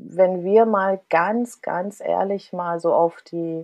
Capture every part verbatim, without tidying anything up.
wenn wir mal ganz, ganz ehrlich mal so auf die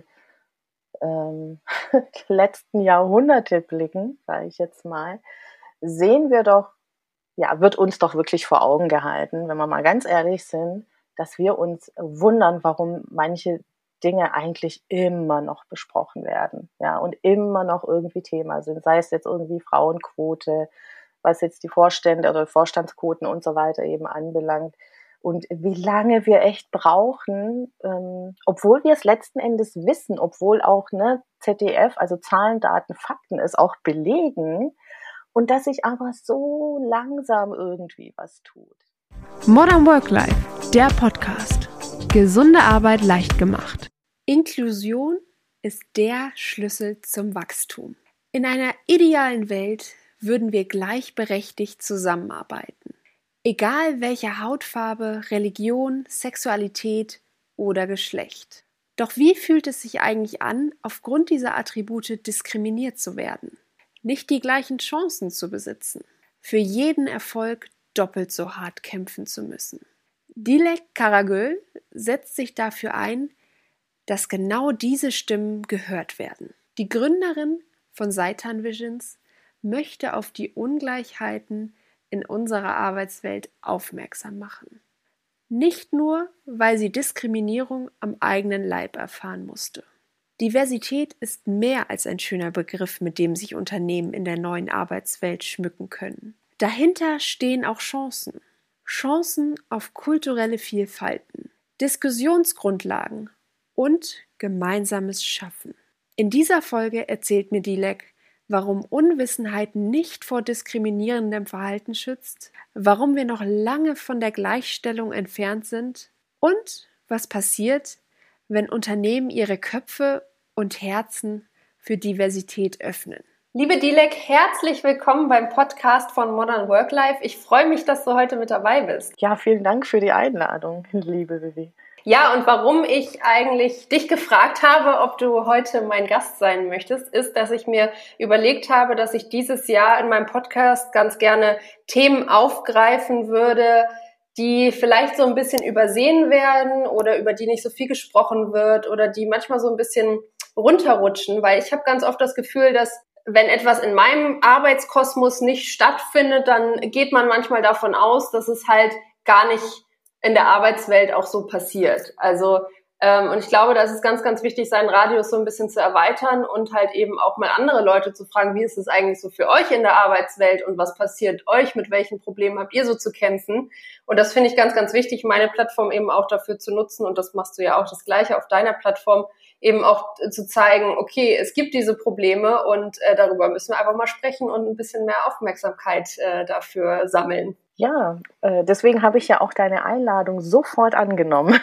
ähm, letzten Jahrhunderte blicken, sage ich jetzt mal, sehen wir doch, ja, wird uns doch wirklich vor Augen gehalten, wenn wir mal ganz ehrlich sind, dass wir uns wundern, warum manche Dinge eigentlich immer noch besprochen werden, ja, und immer noch irgendwie Thema sind, sei es jetzt irgendwie Frauenquote, was jetzt die Vorstände oder Vorstandsquoten und so weiter eben anbelangt. Und wie lange wir echt brauchen, ähm, obwohl wir es letzten Endes wissen, obwohl auch ne, Z D F, also Zahlen, Daten, Fakten es auch belegen, und dass sich aber so langsam irgendwie was tut. Modern Work Life, der Podcast. Gesunde Arbeit leicht gemacht. Inklusion ist der Schlüssel zum Wachstum. In einer idealen Welt würden wir gleichberechtigt zusammenarbeiten. Egal welche Hautfarbe, Religion, Sexualität oder Geschlecht. Doch wie fühlt es sich eigentlich an, aufgrund dieser Attribute diskriminiert zu werden? Nicht die gleichen Chancen zu besitzen, für jeden Erfolg doppelt so hart kämpfen zu müssen. Dilek Karagöl setzt sich dafür ein, dass genau diese Stimmen gehört werden. Die Gründerin von Seitan Visions möchte auf die Ungleichheiten in unserer Arbeitswelt aufmerksam machen. Nicht nur, weil sie Diskriminierung am eigenen Leib erfahren musste. Diversität ist mehr als ein schöner Begriff, mit dem sich Unternehmen in der neuen Arbeitswelt schmücken können. Dahinter stehen auch Chancen. Chancen auf kulturelle Vielfalten, Diskussionsgrundlagen und gemeinsames Schaffen. In dieser Folge erzählt mir Dilek, warum Unwissenheit nicht vor diskriminierendem Verhalten schützt, warum wir noch lange von der Gleichstellung entfernt sind und was passiert, wenn Unternehmen ihre Köpfe und Herzen für Diversität öffnen. Liebe Dilek, herzlich willkommen beim Podcast von Modern Work Life. Ich freue mich, dass du heute mit dabei bist. Ja, vielen Dank für die Einladung, liebe Vivi. Ja, und warum ich eigentlich dich gefragt habe, ob du heute mein Gast sein möchtest, ist, dass ich mir überlegt habe, dass ich dieses Jahr in meinem Podcast ganz gerne Themen aufgreifen würde, die vielleicht so ein bisschen übersehen werden oder über die nicht so viel gesprochen wird oder die manchmal so ein bisschen runterrutschen, weil ich habe ganz oft das Gefühl, dass wenn etwas in meinem Arbeitskosmos nicht stattfindet, dann geht man manchmal davon aus, dass es halt gar nicht in der Arbeitswelt auch so passiert. Also ähm, und ich glaube, da ist es ganz, ganz wichtig, seinen Radius so ein bisschen zu erweitern und halt eben auch mal andere Leute zu fragen, wie ist es eigentlich so für euch in der Arbeitswelt und was passiert euch, mit welchen Problemen habt ihr so zu kämpfen? Und das finde ich ganz, ganz wichtig, meine Plattform eben auch dafür zu nutzen, und das machst du ja auch das Gleiche auf deiner Plattform, eben auch zu zeigen, okay, es gibt diese Probleme und äh, darüber müssen wir einfach mal sprechen und ein bisschen mehr Aufmerksamkeit äh, dafür sammeln. Ja, äh, deswegen habe ich ja auch deine Einladung sofort angenommen,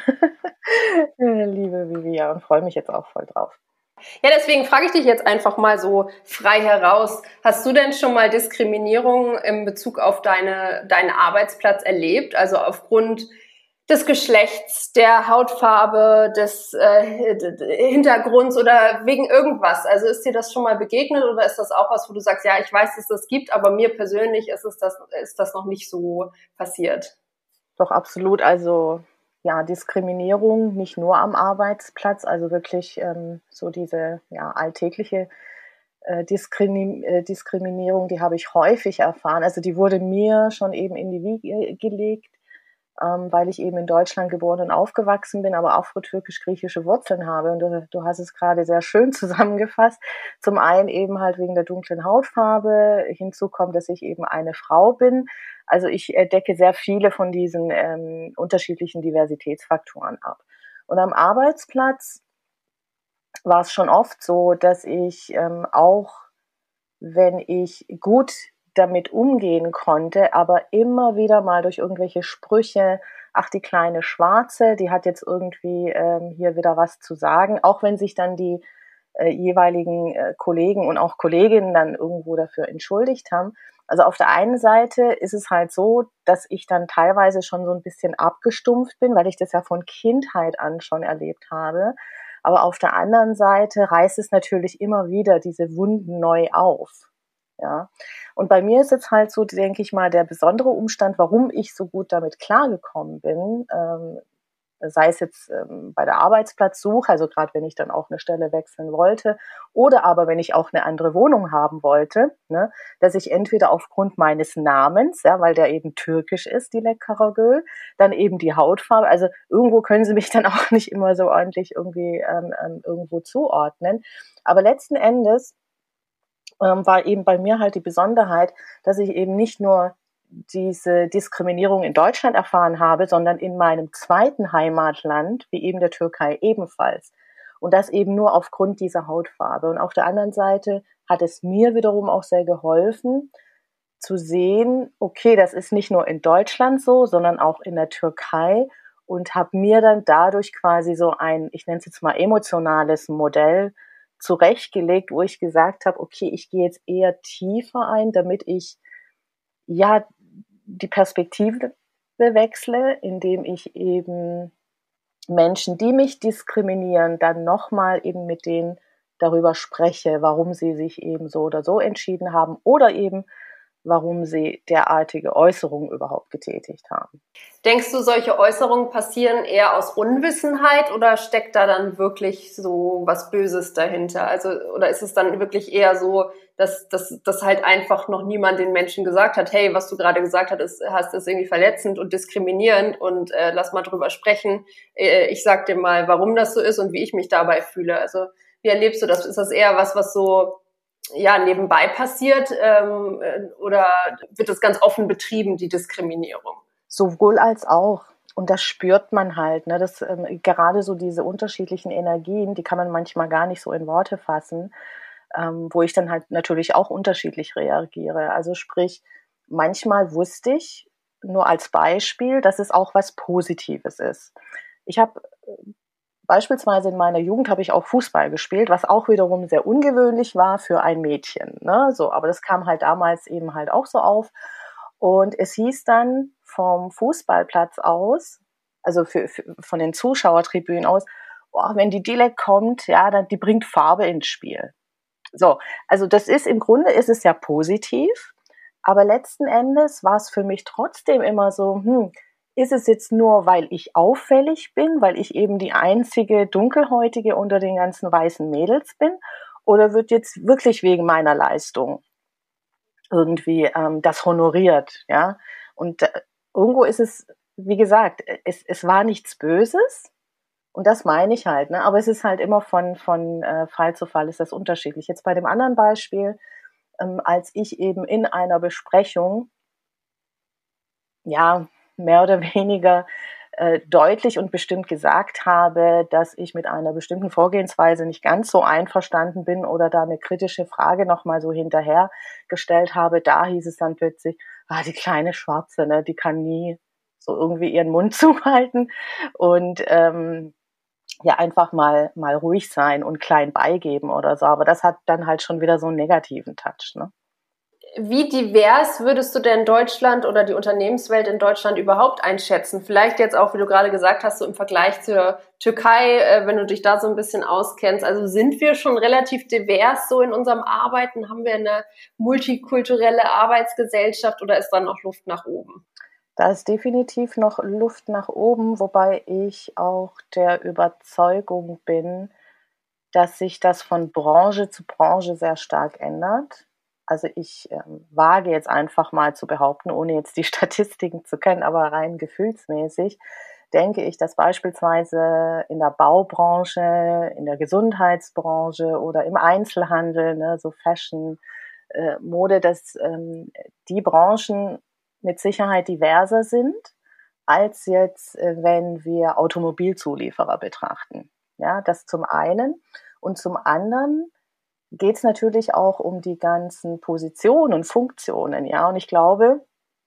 liebe Vivian, und freue mich jetzt auch voll drauf. Ja, deswegen frage ich dich jetzt einfach mal so frei heraus. Hast du denn schon mal Diskriminierung in Bezug auf deine, deinen Arbeitsplatz erlebt? Also aufgrund des Geschlechts, der Hautfarbe, des äh, Hintergrunds oder wegen irgendwas? Also ist dir das schon mal begegnet oder ist das auch was, wo du sagst, ja, ich weiß, dass das gibt, aber mir persönlich ist es das, ist das noch nicht so passiert? Doch, absolut. Also ja, Diskriminierung nicht nur am Arbeitsplatz, also wirklich ähm, so diese ja, alltägliche äh, Diskrimin- äh, Diskriminierung, die habe ich häufig erfahren. Also die wurde mir schon eben in die Wiege gelegt, ähm, weil ich eben in Deutschland geboren und aufgewachsen bin, aber afro-türkisch-griechische Wurzeln habe. Und du, du hast es gerade sehr schön zusammengefasst. Zum einen eben halt wegen der dunklen Hautfarbe. Hinzu kommt, dass ich eben eine Frau bin. Also ich äh, decke sehr viele von diesen ähm, unterschiedlichen Diversitätsfaktoren ab. Und am Arbeitsplatz war es schon oft so, dass ich ähm, auch, wenn ich gut damit umgehen konnte, aber immer wieder mal durch irgendwelche Sprüche, ach, die kleine Schwarze, die hat jetzt irgendwie ähm, hier wieder was zu sagen, auch wenn sich dann die äh, jeweiligen äh, Kollegen und auch Kolleginnen dann irgendwo dafür entschuldigt haben. Also auf der einen Seite ist es halt so, dass ich dann teilweise schon so ein bisschen abgestumpft bin, weil ich das ja von Kindheit an schon erlebt habe. Aber auf der anderen Seite reißt es natürlich immer wieder diese Wunden neu auf. Ja. Und bei mir ist jetzt halt so, denke ich mal, der besondere Umstand, warum ich so gut damit klargekommen bin, ähm, sei es jetzt ähm, bei der Arbeitsplatzsuche, also gerade wenn ich dann auch eine Stelle wechseln wollte, oder aber wenn ich auch eine andere Wohnung haben wollte, ne, dass ich entweder aufgrund meines Namens, ja, weil der eben türkisch ist, Dilek Karagöl, dann eben die Hautfarbe, also irgendwo können sie mich dann auch nicht immer so ordentlich irgendwie ähm, ähm, irgendwo zuordnen. Aber letzten Endes ähm, war eben bei mir halt die Besonderheit, dass ich eben nicht nur diese Diskriminierung in Deutschland erfahren habe, sondern in meinem zweiten Heimatland, wie eben der Türkei, ebenfalls. Und das eben nur aufgrund dieser Hautfarbe. Und auf der anderen Seite hat es mir wiederum auch sehr geholfen, zu sehen, okay, das ist nicht nur in Deutschland so, sondern auch in der Türkei, und habe mir dann dadurch quasi so ein, ich nenne es jetzt mal emotionales Modell zurechtgelegt, wo ich gesagt habe, okay, ich gehe jetzt eher tiefer ein, damit ich ja die Perspektive wechsle, indem ich eben Menschen, die mich diskriminieren, dann nochmal eben mit denen darüber spreche, warum sie sich eben so oder so entschieden haben oder eben warum sie derartige Äußerungen überhaupt getätigt haben. Denkst du, solche Äußerungen passieren eher aus Unwissenheit oder steckt da dann wirklich so was Böses dahinter? Also, oder ist es dann wirklich eher so, dass, dass, dass halt einfach noch niemand den Menschen gesagt hat, hey, was du gerade gesagt hast, ist, hast, ist irgendwie verletzend und diskriminierend und äh, lass mal drüber sprechen. Äh, ich sag dir mal, warum das so ist und wie ich mich dabei fühle. Also, wie erlebst du das? Ist das eher was, was so ja nebenbei passiert ähm, oder wird das ganz offen betrieben, die Diskriminierung? Sowohl als auch. Und das spürt man halt, ne? Das, ähm, gerade so diese unterschiedlichen Energien, die kann man manchmal gar nicht so in Worte fassen, ähm, wo ich dann halt natürlich auch unterschiedlich reagiere. Also sprich, manchmal wusste ich, nur als Beispiel, dass es auch was Positives ist. Ich habe beispielsweise in meiner Jugend habe ich auch Fußball gespielt, was auch wiederum sehr ungewöhnlich war für ein Mädchen, ne? So, aber das kam halt damals eben halt auch so auf. Und es hieß dann vom Fußballplatz aus, also für, für, von den Zuschauertribünen aus, oh, wenn die Dilek kommt, ja, dann die bringt Farbe ins Spiel. So, also das ist im Grunde ist es ja positiv, aber letzten Endes war es für mich trotzdem immer so, hm, ist es jetzt nur, weil ich auffällig bin, weil ich eben die einzige Dunkelhäutige unter den ganzen weißen Mädels bin, oder wird jetzt wirklich wegen meiner Leistung irgendwie ähm, das honoriert, ja? Und äh, irgendwo ist es, wie gesagt, es, es war nichts Böses, und das meine ich halt, ne? Aber es ist halt immer von, von äh, Fall zu Fall ist das unterschiedlich. Jetzt bei dem anderen Beispiel, ähm, als ich eben in einer Besprechung, ja, mehr oder weniger äh, deutlich und bestimmt gesagt habe, dass ich mit einer bestimmten Vorgehensweise nicht ganz so einverstanden bin oder da eine kritische Frage nochmal so hinterher gestellt habe, da hieß es dann plötzlich, ah, die kleine Schwarze, ne, die kann nie so irgendwie ihren Mund zuhalten und ähm, ja, einfach mal mal ruhig sein und klein beigeben oder so. Aber das hat dann halt schon wieder so einen negativen Touch, ne? Wie divers würdest du denn Deutschland oder die Unternehmenswelt in Deutschland überhaupt einschätzen? Vielleicht jetzt auch, wie du gerade gesagt hast, so im Vergleich zur Türkei, äh, wenn du dich da so ein bisschen auskennst. Also sind wir schon relativ divers so in unserem Arbeiten? Haben wir eine multikulturelle Arbeitsgesellschaft oder ist da noch Luft nach oben? Da ist definitiv noch Luft nach oben, wobei ich auch der Überzeugung bin, dass sich das von Branche zu Branche sehr stark ändert. Also ich ähm, wage jetzt einfach mal zu behaupten, ohne jetzt die Statistiken zu kennen, aber rein gefühlsmäßig, denke ich, dass beispielsweise in der Baubranche, in der Gesundheitsbranche oder im Einzelhandel, ne, so Fashion, äh, Mode, dass ähm, die Branchen mit Sicherheit diverser sind, als jetzt, äh, wenn wir Automobilzulieferer betrachten. Ja, das zum einen. Und zum anderen geht es natürlich auch um die ganzen Positionen und Funktionen, ja. Und ich glaube,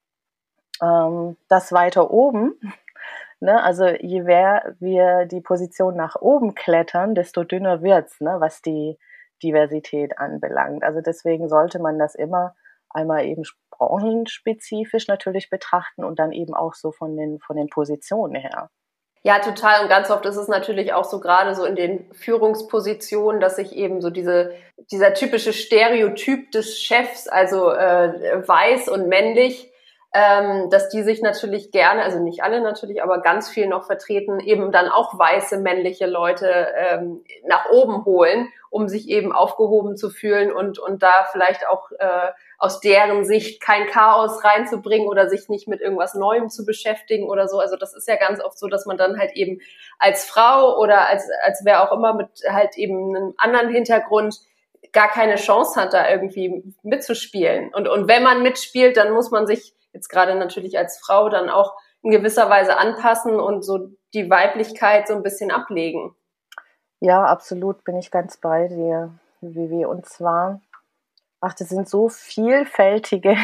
ähm, dass weiter oben, ne, also je mehr wir die Position nach oben klettern, desto dünner wird's, ne, was die Diversität anbelangt. Also deswegen sollte man das immer einmal eben branchenspezifisch natürlich betrachten und dann eben auch so von den von den Positionen her. Ja, total. Und ganz oft ist es natürlich auch so gerade so in den Führungspositionen, dass sich eben so diese dieser typische Stereotyp des Chefs, also äh, weiß und männlich, ähm, dass die sich natürlich gerne, also nicht alle natürlich, aber ganz viel noch vertreten, eben dann auch weiße männliche Leute ähm, nach oben holen, um sich eben aufgehoben zu fühlen und und da vielleicht auch äh, aus deren Sicht kein Chaos reinzubringen oder sich nicht mit irgendwas Neuem zu beschäftigen oder so. Also das ist ja ganz oft so, dass man dann halt eben als Frau oder als als wer auch immer mit halt eben einem anderen Hintergrund gar keine Chance hat, da irgendwie mitzuspielen. Und und wenn man mitspielt, dann muss man sich jetzt gerade natürlich als Frau dann auch in gewisser Weise anpassen und so die Weiblichkeit so ein bisschen ablegen. Ja, absolut, bin ich ganz bei dir, Vivi. Und zwar, ach, das sind so vielfältige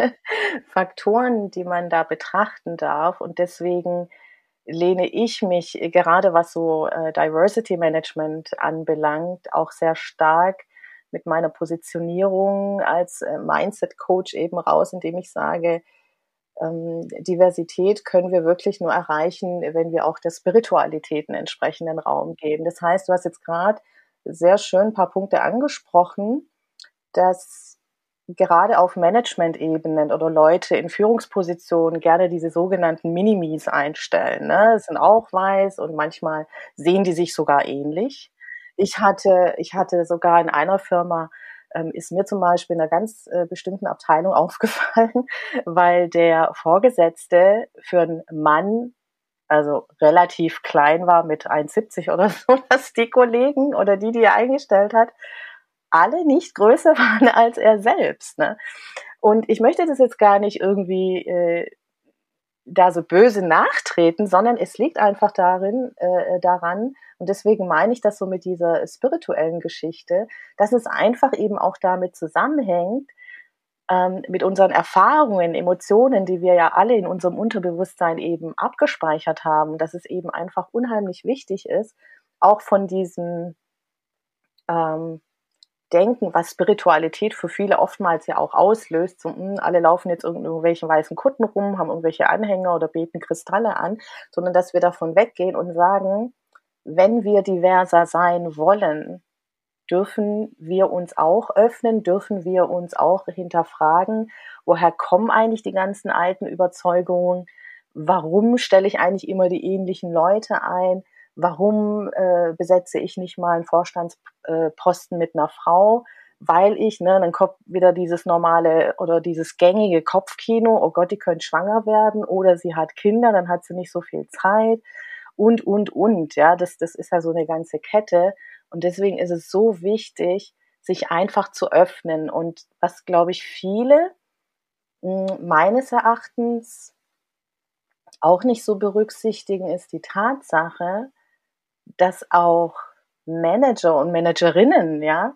Faktoren, die man da betrachten darf. Und deswegen lehne ich mich, gerade was so äh, Diversity Management anbelangt, auch sehr stark mit meiner Positionierung als äh, Mindset Coach eben raus, indem ich sage, ähm, Diversität können wir wirklich nur erreichen, wenn wir auch der Spiritualität einen entsprechenden Raum geben. Das heißt, du hast jetzt gerade sehr schön ein paar Punkte angesprochen, dass gerade auf Management-Ebenen oder Leute in Führungspositionen gerne diese sogenannten Minimis einstellen. Ne? Das sind auch weiß und manchmal sehen die sich sogar ähnlich. Ich hatte, ich hatte sogar in einer Firma, ähm, ist mir zum Beispiel in einer ganz äh, bestimmten Abteilung aufgefallen, weil der Vorgesetzte für einen Mann also relativ klein war mit eins siebzig oder so, dass die Kollegen oder die, die er eingestellt hat, alle nicht größer waren als er selbst. Ne? Und ich möchte das jetzt gar nicht irgendwie äh, da so böse nachtreten, sondern es liegt einfach darin, äh, daran, und deswegen meine ich das so mit dieser spirituellen Geschichte, dass es einfach eben auch damit zusammenhängt, ähm, mit unseren Erfahrungen, Emotionen, die wir ja alle in unserem Unterbewusstsein eben abgespeichert haben, dass es eben einfach unheimlich wichtig ist, auch von diesem ähm, Denken, was Spiritualität für viele oftmals ja auch auslöst, so, mh, alle laufen jetzt in irgendwelchen weißen Kutten rum, haben irgendwelche Anhänger oder beten Kristalle an, sondern dass wir davon weggehen und sagen, wenn wir diverser sein wollen, dürfen wir uns auch öffnen, dürfen wir uns auch hinterfragen, woher kommen eigentlich die ganzen alten Überzeugungen, warum stelle ich eigentlich immer die ähnlichen Leute ein, warum äh, besetze ich nicht mal einen Vorstandsposten äh, mit einer Frau, weil ich, ne, dann kommt wieder dieses normale oder dieses gängige Kopfkino, oh Gott, die könnte schwanger werden oder sie hat Kinder, dann hat sie nicht so viel Zeit und, und, und, ja, das, das ist ja so eine ganze Kette und deswegen ist es so wichtig, sich einfach zu öffnen und was, glaube ich, viele mh, meines Erachtens auch nicht so berücksichtigen, ist die Tatsache, dass auch Manager und Managerinnen, ja,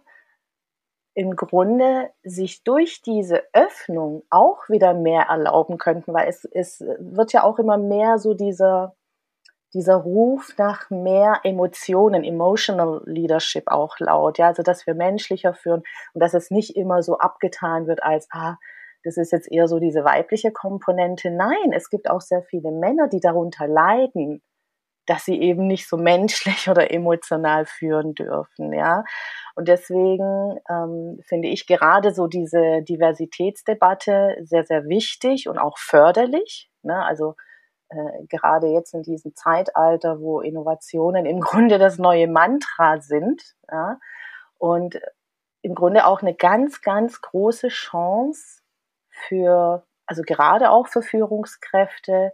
im Grunde sich durch diese Öffnung auch wieder mehr erlauben könnten, weil es, es wird ja auch immer mehr so dieser, dieser Ruf nach mehr Emotionen, Emotional Leadership auch laut, ja, also dass wir menschlicher führen und dass es nicht immer so abgetan wird als, ah, das ist jetzt eher so diese weibliche Komponente. Nein, es gibt auch sehr viele Männer, die darunter leiden, dass sie eben nicht so menschlich oder emotional führen dürfen, ja. Und deswegen ähm, finde ich gerade so diese Diversitätsdebatte sehr, sehr wichtig und auch förderlich, ne? Also äh, gerade jetzt in diesem Zeitalter, wo Innovationen im Grunde das neue Mantra sind, ja, und im Grunde auch eine ganz, ganz große Chance für, also gerade auch für Führungskräfte,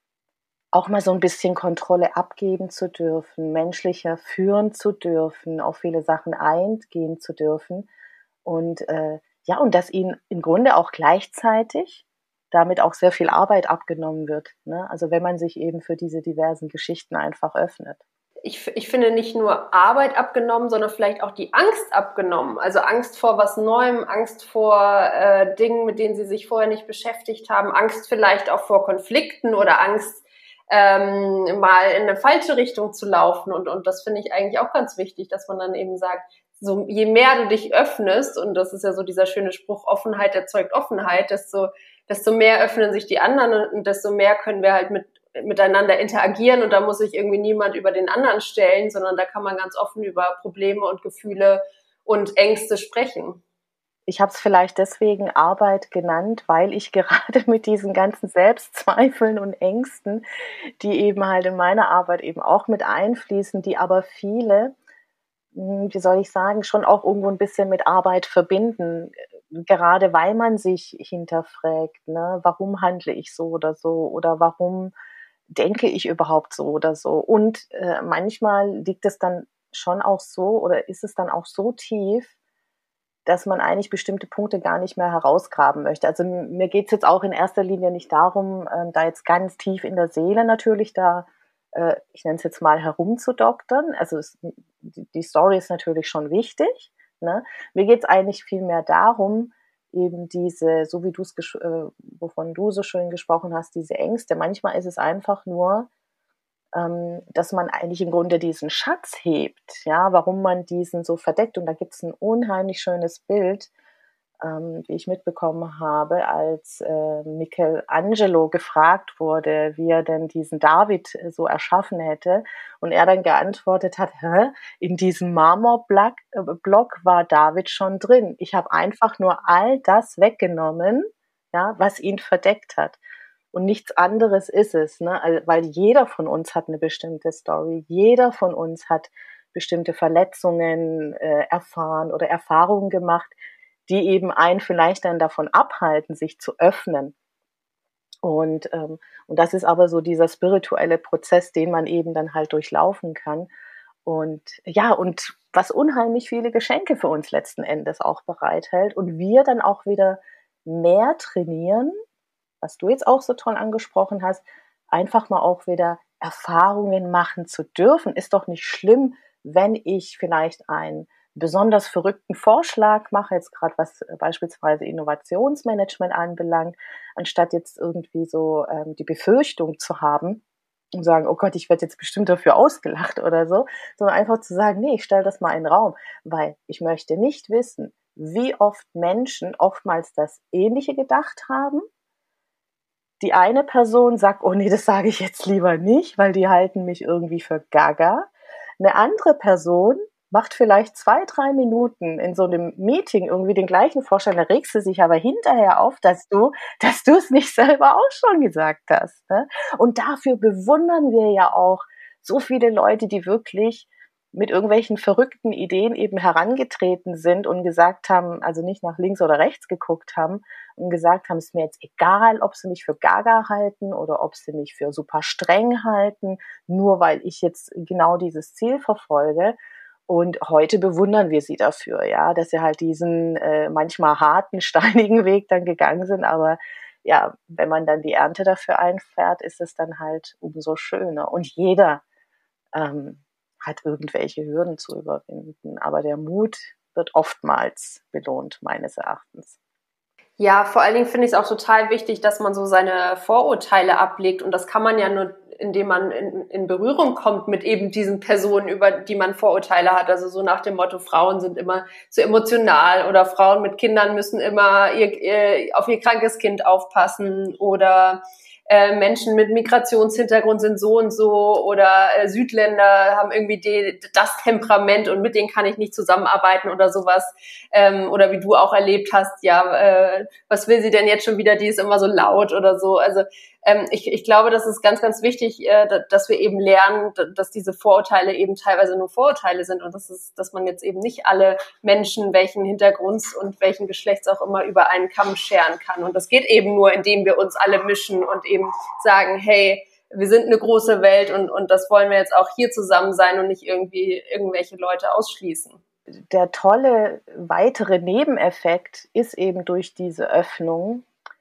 auch mal so ein bisschen Kontrolle abgeben zu dürfen, menschlicher führen zu dürfen, auf viele Sachen eingehen zu dürfen und äh, ja, und dass ihnen im Grunde auch gleichzeitig damit auch sehr viel Arbeit abgenommen wird, ne? Also wenn man sich eben für diese diversen Geschichten einfach öffnet. Ich, ich finde nicht nur Arbeit abgenommen, sondern vielleicht auch die Angst abgenommen. Also Angst vor was Neuem, Angst vor äh, Dingen, mit denen sie sich vorher nicht beschäftigt haben, Angst vielleicht auch vor Konflikten oder Angst, ähm, mal in eine falsche Richtung zu laufen. Und, und das finde ich eigentlich auch ganz wichtig, dass man dann eben sagt, so je mehr du dich öffnest, und das ist ja so dieser schöne Spruch, Offenheit erzeugt Offenheit, desto, desto mehr öffnen sich die anderen und desto mehr können wir halt mit miteinander interagieren und da muss sich irgendwie niemand über den anderen stellen, sondern da kann man ganz offen über Probleme und Gefühle und Ängste sprechen. ich habe es vielleicht deswegen Arbeit genannt, weil ich gerade mit diesen ganzen Selbstzweifeln und Ängsten, die eben halt in meiner Arbeit eben auch mit einfließen, die aber viele, wie soll ich sagen, schon auch irgendwo ein bisschen mit Arbeit verbinden, gerade weil man sich hinterfragt, ne, warum handle ich so oder so oder warum denke ich überhaupt so oder so. Und äh, manchmal liegt es dann schon auch so oder ist es dann auch so tief, dass man eigentlich bestimmte Punkte gar nicht mehr herausgraben möchte. Also mir geht es jetzt auch in erster Linie nicht darum, ähm, da jetzt ganz tief in der Seele natürlich da, äh, ich nenne es jetzt mal, herumzudoktern. Also es, die, die Story ist natürlich schon wichtig. Ne? Mir geht es eigentlich vielmehr darum, eben diese, so wie du es, äh, wovon du so schön gesprochen hast, diese Ängste. Manchmal ist es einfach nur, ähm, dass man eigentlich im Grunde diesen Schatz hebt, ja, warum man diesen so verdeckt. Und da gibt es ein unheimlich schönes Bild, ähm, wie ich mitbekommen habe, als äh, Michelangelo gefragt wurde, wie er denn diesen David äh, so erschaffen hätte. Und er dann geantwortet hat, hä, in diesem Marmorblock äh, Block war David schon drin. Ich habe einfach nur all das weggenommen, ja, was ihn verdeckt hat. Und nichts anderes ist es, ne? Weil jeder von uns hat eine bestimmte Story. Jeder von uns hat bestimmte Verletzungen äh, erfahren oder Erfahrungen gemacht, die eben einen vielleicht dann davon abhalten, sich zu öffnen. Und, ähm, und das ist aber so dieser spirituelle Prozess, den man eben dann halt durchlaufen kann. Und ja, und was unheimlich viele Geschenke für uns letzten Endes auch bereithält. Und wir dann auch wieder mehr trainieren, was du jetzt auch so toll angesprochen hast, einfach mal auch wieder Erfahrungen machen zu dürfen. Ist doch nicht schlimm, wenn ich vielleicht einen besonders verrückten Vorschlag mache, jetzt gerade was beispielsweise Innovationsmanagement anbelangt, anstatt jetzt irgendwie so ähm, die Befürchtung zu haben und sagen, oh Gott, ich werde jetzt bestimmt dafür ausgelacht oder so, sondern einfach zu sagen, nee, ich stelle das mal in den Raum, weil ich möchte nicht wissen, wie oft Menschen oftmals das Ähnliche gedacht haben. Die eine Person sagt, oh nee, das sage ich jetzt lieber nicht, weil die halten mich irgendwie für gaga. Eine andere Person macht vielleicht zwei, drei Minuten in so einem Meeting irgendwie den gleichen Vorschlag, da regst du sich aber hinterher auf, dass du, dass du es nicht selber auch schon gesagt hast. Ne? Und dafür bewundern wir ja auch so viele Leute, die wirklich mit irgendwelchen verrückten Ideen eben herangetreten sind und gesagt haben, also nicht nach links oder rechts geguckt haben und gesagt haben, es ist mir jetzt egal, ob sie mich für gaga halten oder ob sie mich für super streng halten, nur weil ich jetzt genau dieses Ziel verfolge. Und heute bewundern wir sie dafür, ja, dass sie halt diesen äh, manchmal harten, steinigen Weg dann gegangen sind. Aber ja, wenn man dann die Ernte dafür einfährt, ist es dann halt umso schöner. Und jeder ähm, hat irgendwelche Hürden zu überwinden. Aber der Mut wird oftmals belohnt, meines Erachtens. Ja, vor allen Dingen finde ich es auch total wichtig, dass man so seine Vorurteile ablegt. Und das kann man ja nur, indem man in, in Berührung kommt mit eben diesen Personen, über die man Vorurteile hat. Also so nach dem Motto, Frauen sind immer zu emotional oder Frauen mit Kindern müssen immer ihr, ihr, auf ihr krankes Kind aufpassen oder äh, Menschen mit Migrationshintergrund sind so und so oder äh, Südländer haben irgendwie die, das Temperament und mit denen kann ich nicht zusammenarbeiten oder sowas. Ähm, oder wie du auch erlebt hast, ja, äh, was will sie denn jetzt schon wieder, die ist immer so laut oder so. Also ähm, ich, ich glaube, das ist ganz, ganz wichtig, äh, dass wir eben lernen, dass diese Vorurteile eben teilweise nur Vorurteile sind und das ist, dass man jetzt eben nicht alle Menschen, welchen Hintergrunds und welchen Geschlechts auch immer, über einen Kamm scheren kann. Und das geht eben nur, indem wir uns alle mischen und eben sagen, hey, wir sind eine große Welt und, und das wollen wir jetzt auch hier zusammen sein und nicht irgendwie irgendwelche Leute ausschließen. Der tolle weitere Nebeneffekt ist eben durch diese Öffnung,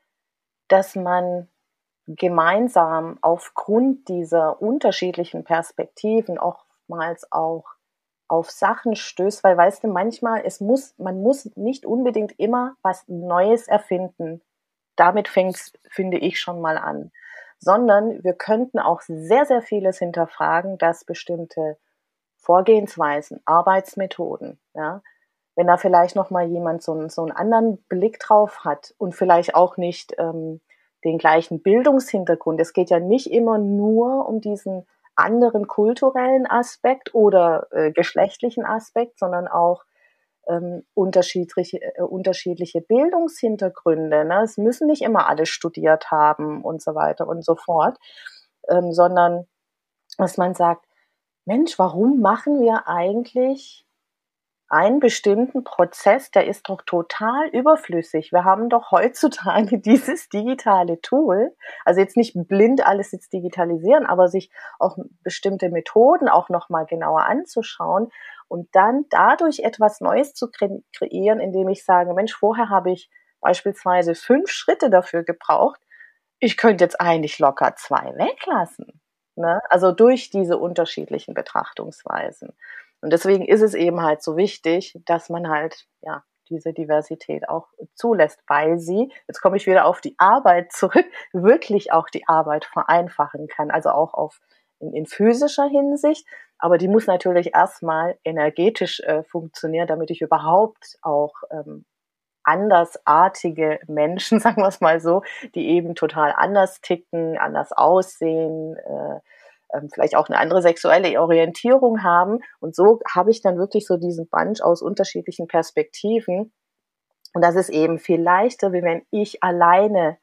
dass man gemeinsam aufgrund dieser unterschiedlichen Perspektiven oftmals auch auf Sachen stößt, weil, weißt du, manchmal, es muss, man muss nicht unbedingt immer was Neues erfinden. Damit fängt's, finde ich, schon mal an. Sondern wir könnten auch sehr, sehr vieles hinterfragen, dass bestimmte Vorgehensweisen, Arbeitsmethoden, ja, wenn da vielleicht noch mal jemand so einen, so einen anderen Blick drauf hat und vielleicht auch nicht ähm, den gleichen Bildungshintergrund. Es geht ja nicht immer nur um diesen anderen kulturellen Aspekt oder äh, geschlechtlichen Aspekt, sondern auch ähm, unterschiedliche, äh, unterschiedliche Bildungshintergründe. Ne? Es müssen nicht immer alle studiert haben und so weiter und so fort, ähm, sondern dass man sagt, Mensch, warum machen wir eigentlich einen bestimmten Prozess, der ist doch total überflüssig. Wir haben doch heutzutage dieses digitale Tool, also jetzt nicht blind alles jetzt digitalisieren, aber sich auch bestimmte Methoden auch nochmal genauer anzuschauen und dann dadurch etwas Neues zu kre- kreieren, indem ich sage, Mensch, vorher habe ich beispielsweise fünf Schritte dafür gebraucht. Ich könnte jetzt eigentlich locker zwei weglassen. Ne? Also durch diese unterschiedlichen Betrachtungsweisen. Und deswegen ist es eben halt so wichtig, dass man halt, ja, diese Diversität auch zulässt, weil sie, jetzt komme ich wieder auf die Arbeit zurück, wirklich auch die Arbeit vereinfachen kann. Also auch auf, in, in physischer Hinsicht. Aber die muss natürlich erstmal energetisch äh, funktionieren, damit ich überhaupt auch ähm, andersartige Menschen, sagen wir es mal so, die eben total anders ticken, anders aussehen, äh, ähm, vielleicht auch eine andere sexuelle Orientierung haben. Und so habe ich dann wirklich so diesen Bunch aus unterschiedlichen Perspektiven. Und das ist eben viel leichter, wie wenn ich alleine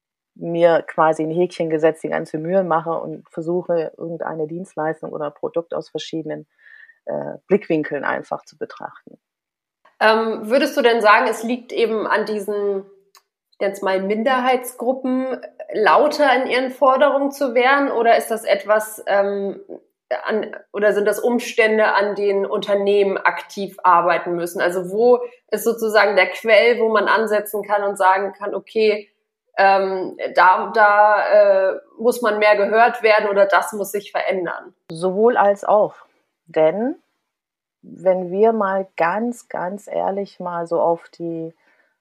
mir quasi ein Häkchen gesetzt, die ganze Mühe mache und versuche, irgendeine Dienstleistung oder Produkt aus verschiedenen äh, Blickwinkeln einfach zu betrachten. Ähm, würdest du denn sagen, es liegt eben an diesen, jetzt mal Minderheitsgruppen, lauter in ihren Forderungen zu werden, oder ist das etwas, ähm, an, oder sind das Umstände, an denen Unternehmen aktiv arbeiten müssen? Also wo ist sozusagen der Quell, wo man ansetzen kann und sagen kann, okay, ähm, da, da äh, muss man mehr gehört werden oder das muss sich verändern? Sowohl als auch, denn wenn wir mal ganz, ganz ehrlich mal so auf die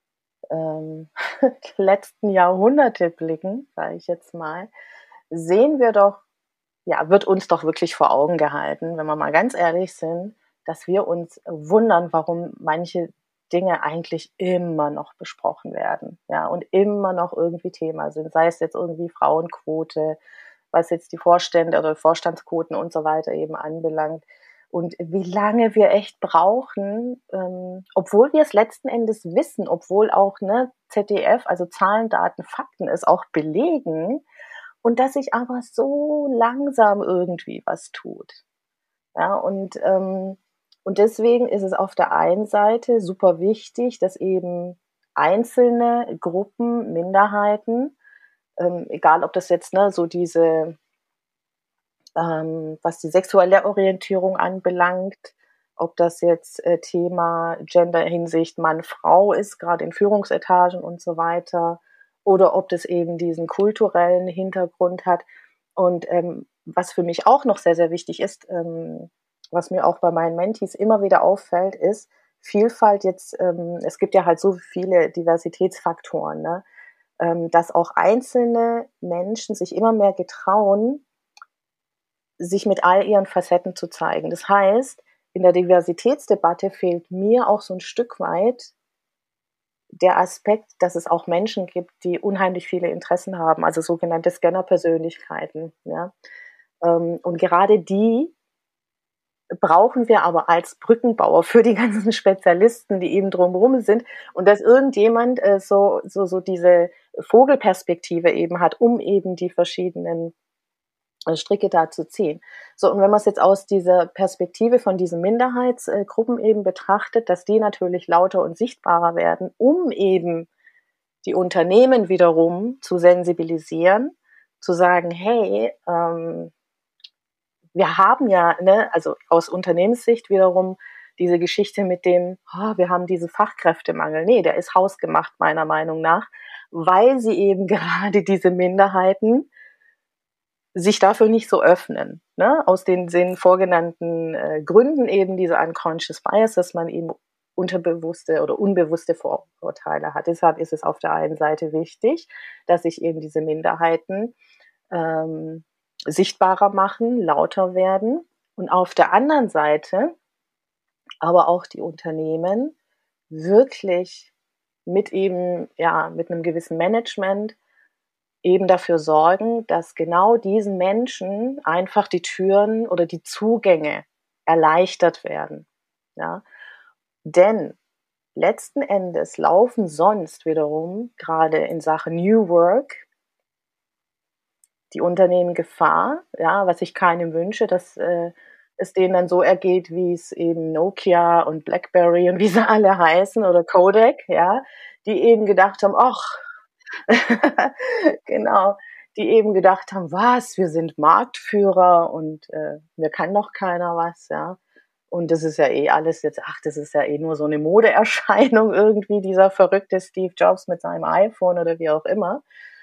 ähm, letzten Jahrhunderte blicken, sage ich jetzt mal, sehen wir doch, ja, wird uns doch wirklich vor Augen gehalten, wenn wir mal ganz ehrlich sind, dass wir uns wundern, warum manche Dinge eigentlich immer noch besprochen werden, ja, und immer noch irgendwie Thema sind, sei es jetzt irgendwie Frauenquote, was jetzt die Vorstände oder Vorstandsquoten und so weiter eben anbelangt. Und wie lange wir echt brauchen, ähm, obwohl wir es letzten Endes wissen, obwohl auch ne, Z D F, also Zahlen, Daten, Fakten es auch belegen, und dass sich aber so langsam irgendwie was tut. Ja, und, ähm, und deswegen ist es auf der einen Seite super wichtig, dass eben einzelne Gruppen, Minderheiten, ähm, egal ob das jetzt ne, so diese ähm, was die sexuelle Orientierung anbelangt, ob das jetzt äh, Thema Gender-Hinsicht Mann-Frau ist, gerade in Führungsetagen und so weiter, oder ob das eben diesen kulturellen Hintergrund hat. Und ähm, was für mich auch noch sehr, sehr wichtig ist, ähm, was mir auch bei meinen Mentees immer wieder auffällt, ist Vielfalt jetzt, ähm, es gibt ja halt so viele Diversitätsfaktoren, ne? ähm, dass auch einzelne Menschen sich immer mehr getrauen, sich mit all ihren Facetten zu zeigen. Das heißt, in der Diversitätsdebatte fehlt mir auch so ein Stück weit der Aspekt, dass es auch Menschen gibt, die unheimlich viele Interessen haben, also sogenannte Scanner-Persönlichkeiten. Ja? Und gerade die brauchen wir aber als Brückenbauer für die ganzen Spezialisten, die eben drumherum sind, und dass irgendjemand äh, so, so, so diese Vogelperspektive eben hat, um eben die verschiedenen Stricke da zu ziehen. So, und wenn man es jetzt aus dieser Perspektive von diesen Minderheitsgruppen eben betrachtet, dass die natürlich lauter und sichtbarer werden, um eben die Unternehmen wiederum zu sensibilisieren, zu sagen, hey, ähm, wir haben ja, ne, also aus Unternehmenssicht wiederum diese Geschichte mit dem, oh, wir haben diesen Fachkräftemangel. Nee, der ist hausgemacht meiner Meinung nach, weil sie eben gerade diese Minderheiten sich dafür nicht so öffnen, ne? Aus den, den vorgenannten äh, Gründen eben diese unconscious bias, dass man eben unterbewusste oder unbewusste Vorurteile hat. Deshalb ist es auf der einen Seite wichtig, dass sich eben diese Minderheiten ähm, sichtbarer machen, lauter werden, und auf der anderen Seite aber auch die Unternehmen wirklich mit eben, ja, mit einem gewissen Management eben dafür sorgen, dass genau diesen Menschen einfach die Türen oder die Zugänge erleichtert werden. Ja? Denn letzten Endes laufen sonst wiederum, gerade in Sachen New Work, die Unternehmen Gefahr, ja, was ich keinem wünsche, dass äh, es denen dann so ergeht, wie es eben Nokia und BlackBerry und wie sie alle heißen oder Kodak, ja, die eben gedacht haben, ach, genau, die eben gedacht haben, was, wir sind Marktführer und äh, mir kann doch keiner was, ja. Und das ist ja eh alles jetzt, ach, das ist ja eh nur so eine Modeerscheinung irgendwie, dieser verrückte Steve Jobs mit seinem iPhone oder wie auch immer.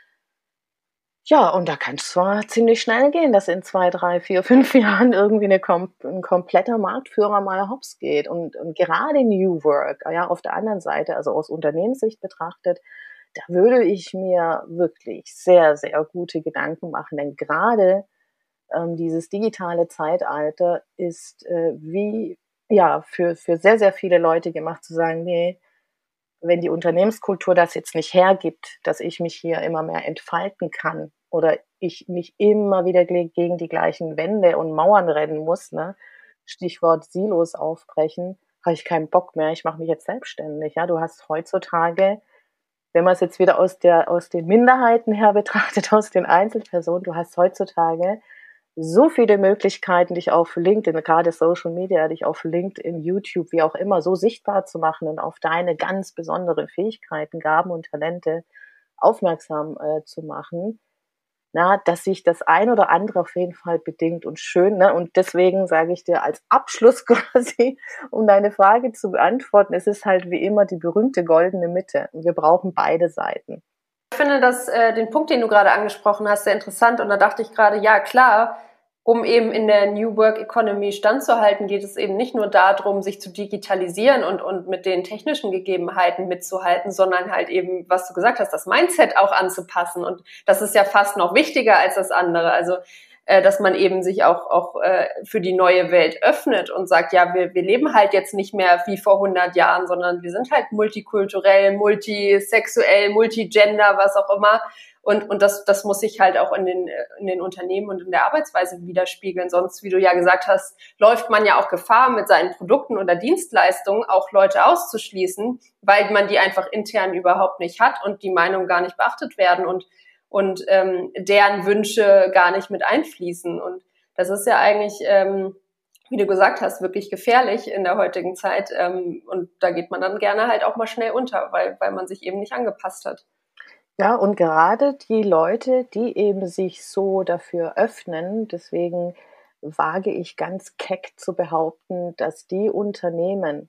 Ja, und da kann es zwar ziemlich schnell gehen, dass in zwei, drei, vier, fünf Jahren irgendwie eine kom ein kompletter Marktführer mal hops geht. Und, und gerade New Work, ja, auf der anderen Seite, also aus Unternehmenssicht betrachtet, da würde ich mir wirklich sehr, sehr gute Gedanken machen. Denn gerade ähm, dieses digitale Zeitalter ist äh, wie, ja, für, für sehr, sehr viele Leute gemacht zu sagen, nee, wenn die Unternehmenskultur das jetzt nicht hergibt, dass ich mich hier immer mehr entfalten kann oder ich mich immer wieder gegen die gleichen Wände und Mauern rennen muss, ne? Stichwort Silos aufbrechen, habe ich keinen Bock mehr, ich mache mich jetzt selbstständig. Ja, du hast heutzutage, wenn man es jetzt wieder aus der aus den Minderheiten her betrachtet, aus den Einzelpersonen, du hast heutzutage so viele Möglichkeiten, dich auf LinkedIn, gerade Social Media, dich auf LinkedIn, YouTube, wie auch immer, so sichtbar zu machen und auf deine ganz besonderen Fähigkeiten, Gaben und Talente aufmerksam äh, zu machen, na, dass sich das ein oder andere auf jeden Fall bedingt und schön, ne? Und deswegen sage ich dir als Abschluss quasi, um deine Frage zu beantworten, es ist halt wie immer die berühmte goldene Mitte und wir brauchen beide Seiten. Ich finde das, äh, den Punkt, den du gerade angesprochen hast, sehr interessant. Und da dachte ich gerade, ja klar, um eben in der New Work Economy standzuhalten, geht es eben nicht nur darum, sich zu digitalisieren und, und mit den technischen Gegebenheiten mitzuhalten, sondern halt eben, was du gesagt hast, das Mindset auch anzupassen. Und das ist ja fast noch wichtiger als das andere. Also, äh, dass man eben sich auch, auch äh, für die neue Welt öffnet und sagt, ja, wir, wir leben halt jetzt nicht mehr wie vor hundert Jahren, sondern wir sind halt multikulturell, multisexuell, multigender, was auch immer. Und, und das, das muss sich halt auch in den, in den Unternehmen und in der Arbeitsweise widerspiegeln. Sonst, wie du ja gesagt hast, läuft man ja auch Gefahr, mit seinen Produkten oder Dienstleistungen auch Leute auszuschließen, weil man die einfach intern überhaupt nicht hat und die Meinungen gar nicht beachtet werden und, und ähm, deren Wünsche gar nicht mit einfließen. Und das ist ja eigentlich, ähm, wie du gesagt hast, wirklich gefährlich in der heutigen Zeit. Ähm, und da geht man dann gerne halt auch mal schnell unter, weil, weil man sich eben nicht angepasst hat. Ja, und gerade die Leute, die eben sich so dafür öffnen, deswegen wage ich ganz keck zu behaupten, dass die Unternehmen,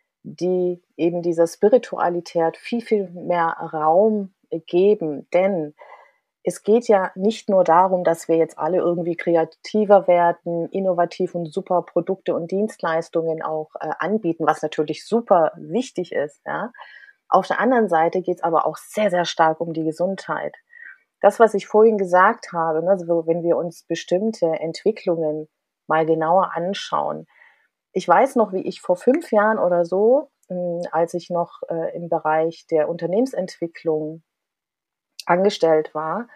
die eben dieser Spiritualität viel, viel mehr Raum geben, denn es geht ja nicht nur darum, dass wir jetzt alle irgendwie kreativer werden, innovativ und super Produkte und Dienstleistungen auch äh, anbieten, was natürlich super wichtig ist, ja. Auf der anderen Seite geht es aber auch sehr, sehr stark um die Gesundheit. Das, was ich vorhin gesagt habe, ne, also wenn wir uns bestimmte Entwicklungen mal genauer anschauen. Ich weiß noch, wie ich vor fünf Jahren oder so, als ich noch äh, im Bereich der Unternehmensentwicklung angestellt war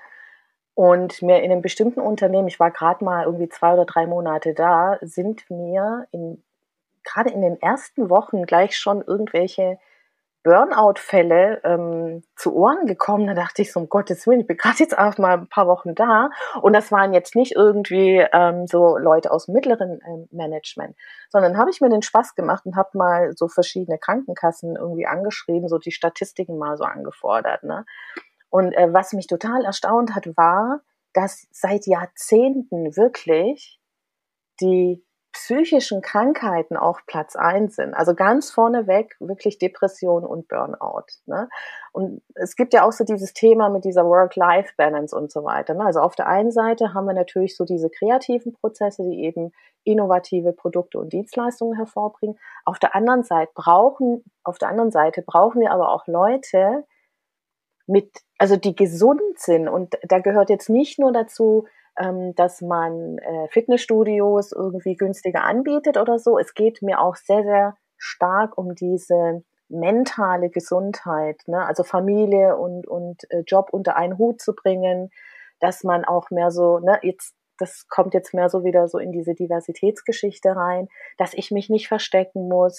und mir in einem bestimmten Unternehmen, ich war gerade mal irgendwie zwei oder drei Monate da, sind mir in, gerade in den ersten Wochen gleich schon irgendwelche Burnout-Fälle ähm, zu Ohren gekommen. Da dachte ich so, um Gottes Willen, ich bin gerade jetzt auch mal ein paar Wochen da. Und das waren jetzt nicht irgendwie ähm, so Leute aus dem mittleren ähm, Management, sondern habe ich mir den Spaß gemacht und habe mal so verschiedene Krankenkassen irgendwie angeschrieben, so die Statistiken mal so angefordert. Ne? Und äh, was mich total erstaunt hat, war, dass seit Jahrzehnten wirklich die psychischen Krankheiten auch Platz eins sind. Also ganz vorneweg wirklich Depression und Burnout. Ne? Und es gibt ja auch so dieses Thema mit dieser Work-Life-Balance und so weiter. Ne? Also auf der einen Seite haben wir natürlich so diese kreativen Prozesse, die eben innovative Produkte und Dienstleistungen hervorbringen. Auf der anderen Seite brauchen, auf der anderen Seite brauchen wir aber auch Leute mit, also die gesund sind. Und da gehört jetzt nicht nur dazu, dass man äh, Fitnessstudios irgendwie günstiger anbietet oder so. Es geht mir auch sehr, sehr stark um diese mentale Gesundheit, ne? Also Familie und, und äh, Job unter einen Hut zu bringen, dass man auch mehr so, ne, jetzt, das kommt jetzt mehr so wieder so in diese Diversitätsgeschichte rein, dass ich mich nicht verstecken muss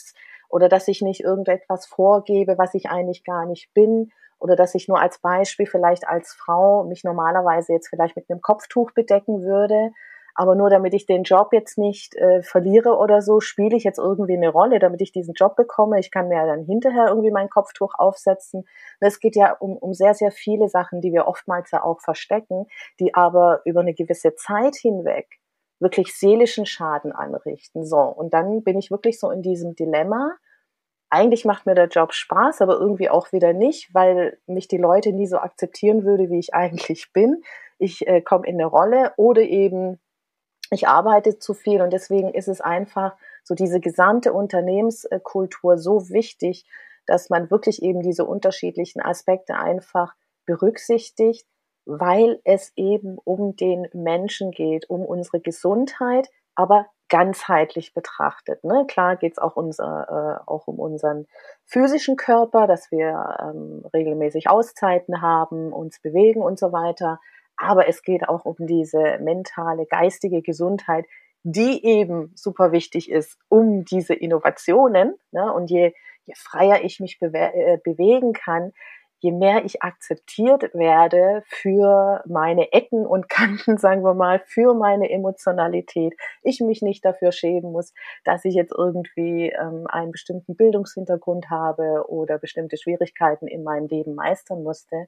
oder dass ich nicht irgendetwas vorgebe, was ich eigentlich gar nicht bin, oder dass ich nur als Beispiel vielleicht als Frau mich normalerweise jetzt vielleicht mit einem Kopftuch bedecken würde, aber nur damit ich den Job jetzt nicht äh, verliere oder so, spiele ich jetzt irgendwie eine Rolle, damit ich diesen Job bekomme. Ich kann mir dann hinterher irgendwie mein Kopftuch aufsetzen. Und es geht ja um, um sehr, sehr viele Sachen, die wir oftmals ja auch verstecken, die aber über eine gewisse Zeit hinweg wirklich seelischen Schaden anrichten. So, und dann bin ich wirklich so in diesem Dilemma. Eigentlich macht mir der Job Spaß, aber irgendwie auch wieder nicht, weil mich die Leute nie so akzeptieren würde, wie ich eigentlich bin. Ich äh, komme in eine Rolle oder eben ich arbeite zu viel, und deswegen ist es einfach so diese gesamte Unternehmenskultur so wichtig, dass man wirklich eben diese unterschiedlichen Aspekte einfach berücksichtigt, weil es eben um den Menschen geht, um unsere Gesundheit, aber ganzheitlich betrachtet. Ne? Klar geht es auch, unser, äh, auch um unseren physischen Körper, dass wir ähm, regelmäßig Auszeiten haben, uns bewegen und so weiter. Aber es geht auch um diese mentale, geistige Gesundheit, die eben super wichtig ist, um diese Innovationen. Ne? Und je, je freier ich mich bewe- äh, bewegen kann, je mehr ich akzeptiert werde für meine Ecken und Kanten, sagen wir mal, für meine Emotionalität, ich mich nicht dafür schämen muss, dass ich jetzt irgendwie ähm, einen bestimmten Bildungshintergrund habe oder bestimmte Schwierigkeiten in meinem Leben meistern musste,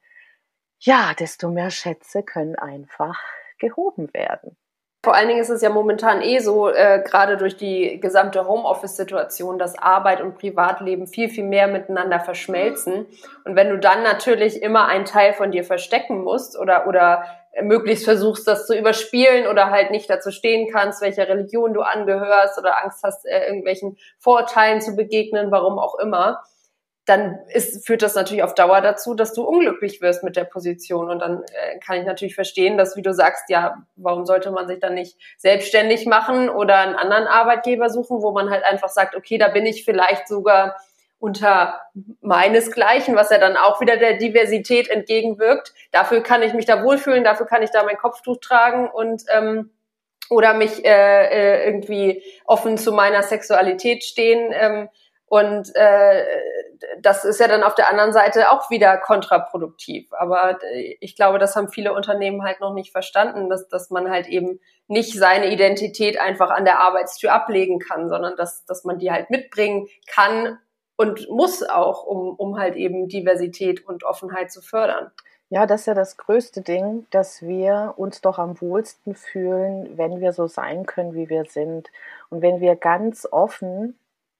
ja, desto mehr Schätze können einfach gehoben werden. Vor allen Dingen ist es ja momentan eh so, äh, gerade durch die gesamte Homeoffice-Situation, dass Arbeit und Privatleben viel, viel mehr miteinander verschmelzen. Und wenn du dann natürlich immer einen Teil von dir verstecken musst oder, oder möglichst versuchst, das zu überspielen oder halt nicht dazu stehen kannst, welcher Religion du angehörst oder Angst hast, äh, irgendwelchen Vorurteilen zu begegnen, warum auch immer, dann ist, führt das natürlich auf Dauer dazu, dass du unglücklich wirst mit der Position. Und dann äh, kann ich natürlich verstehen, dass, wie du sagst, ja, warum sollte man sich dann nicht selbstständig machen oder einen anderen Arbeitgeber suchen, wo man halt einfach sagt, okay, da bin ich vielleicht sogar unter meinesgleichen, was ja dann auch wieder der Diversität entgegenwirkt. Dafür kann ich mich da wohlfühlen, dafür kann ich da mein Kopftuch tragen und ähm, oder mich äh, äh, irgendwie offen zu meiner Sexualität stehen. Ähm, und äh, das ist ja dann auf der anderen Seite auch wieder kontraproduktiv. Aber ich glaube, das haben viele Unternehmen halt noch nicht verstanden, dass, dass man halt eben nicht seine Identität einfach an der Arbeitstür ablegen kann, sondern dass, dass man die halt mitbringen kann und muss auch, um, um halt eben Diversität und Offenheit zu fördern. Ja, das ist ja das größte Ding, dass wir uns doch am wohlsten fühlen, wenn wir so sein können, wie wir sind. Und wenn wir ganz offen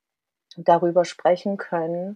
darüber sprechen können,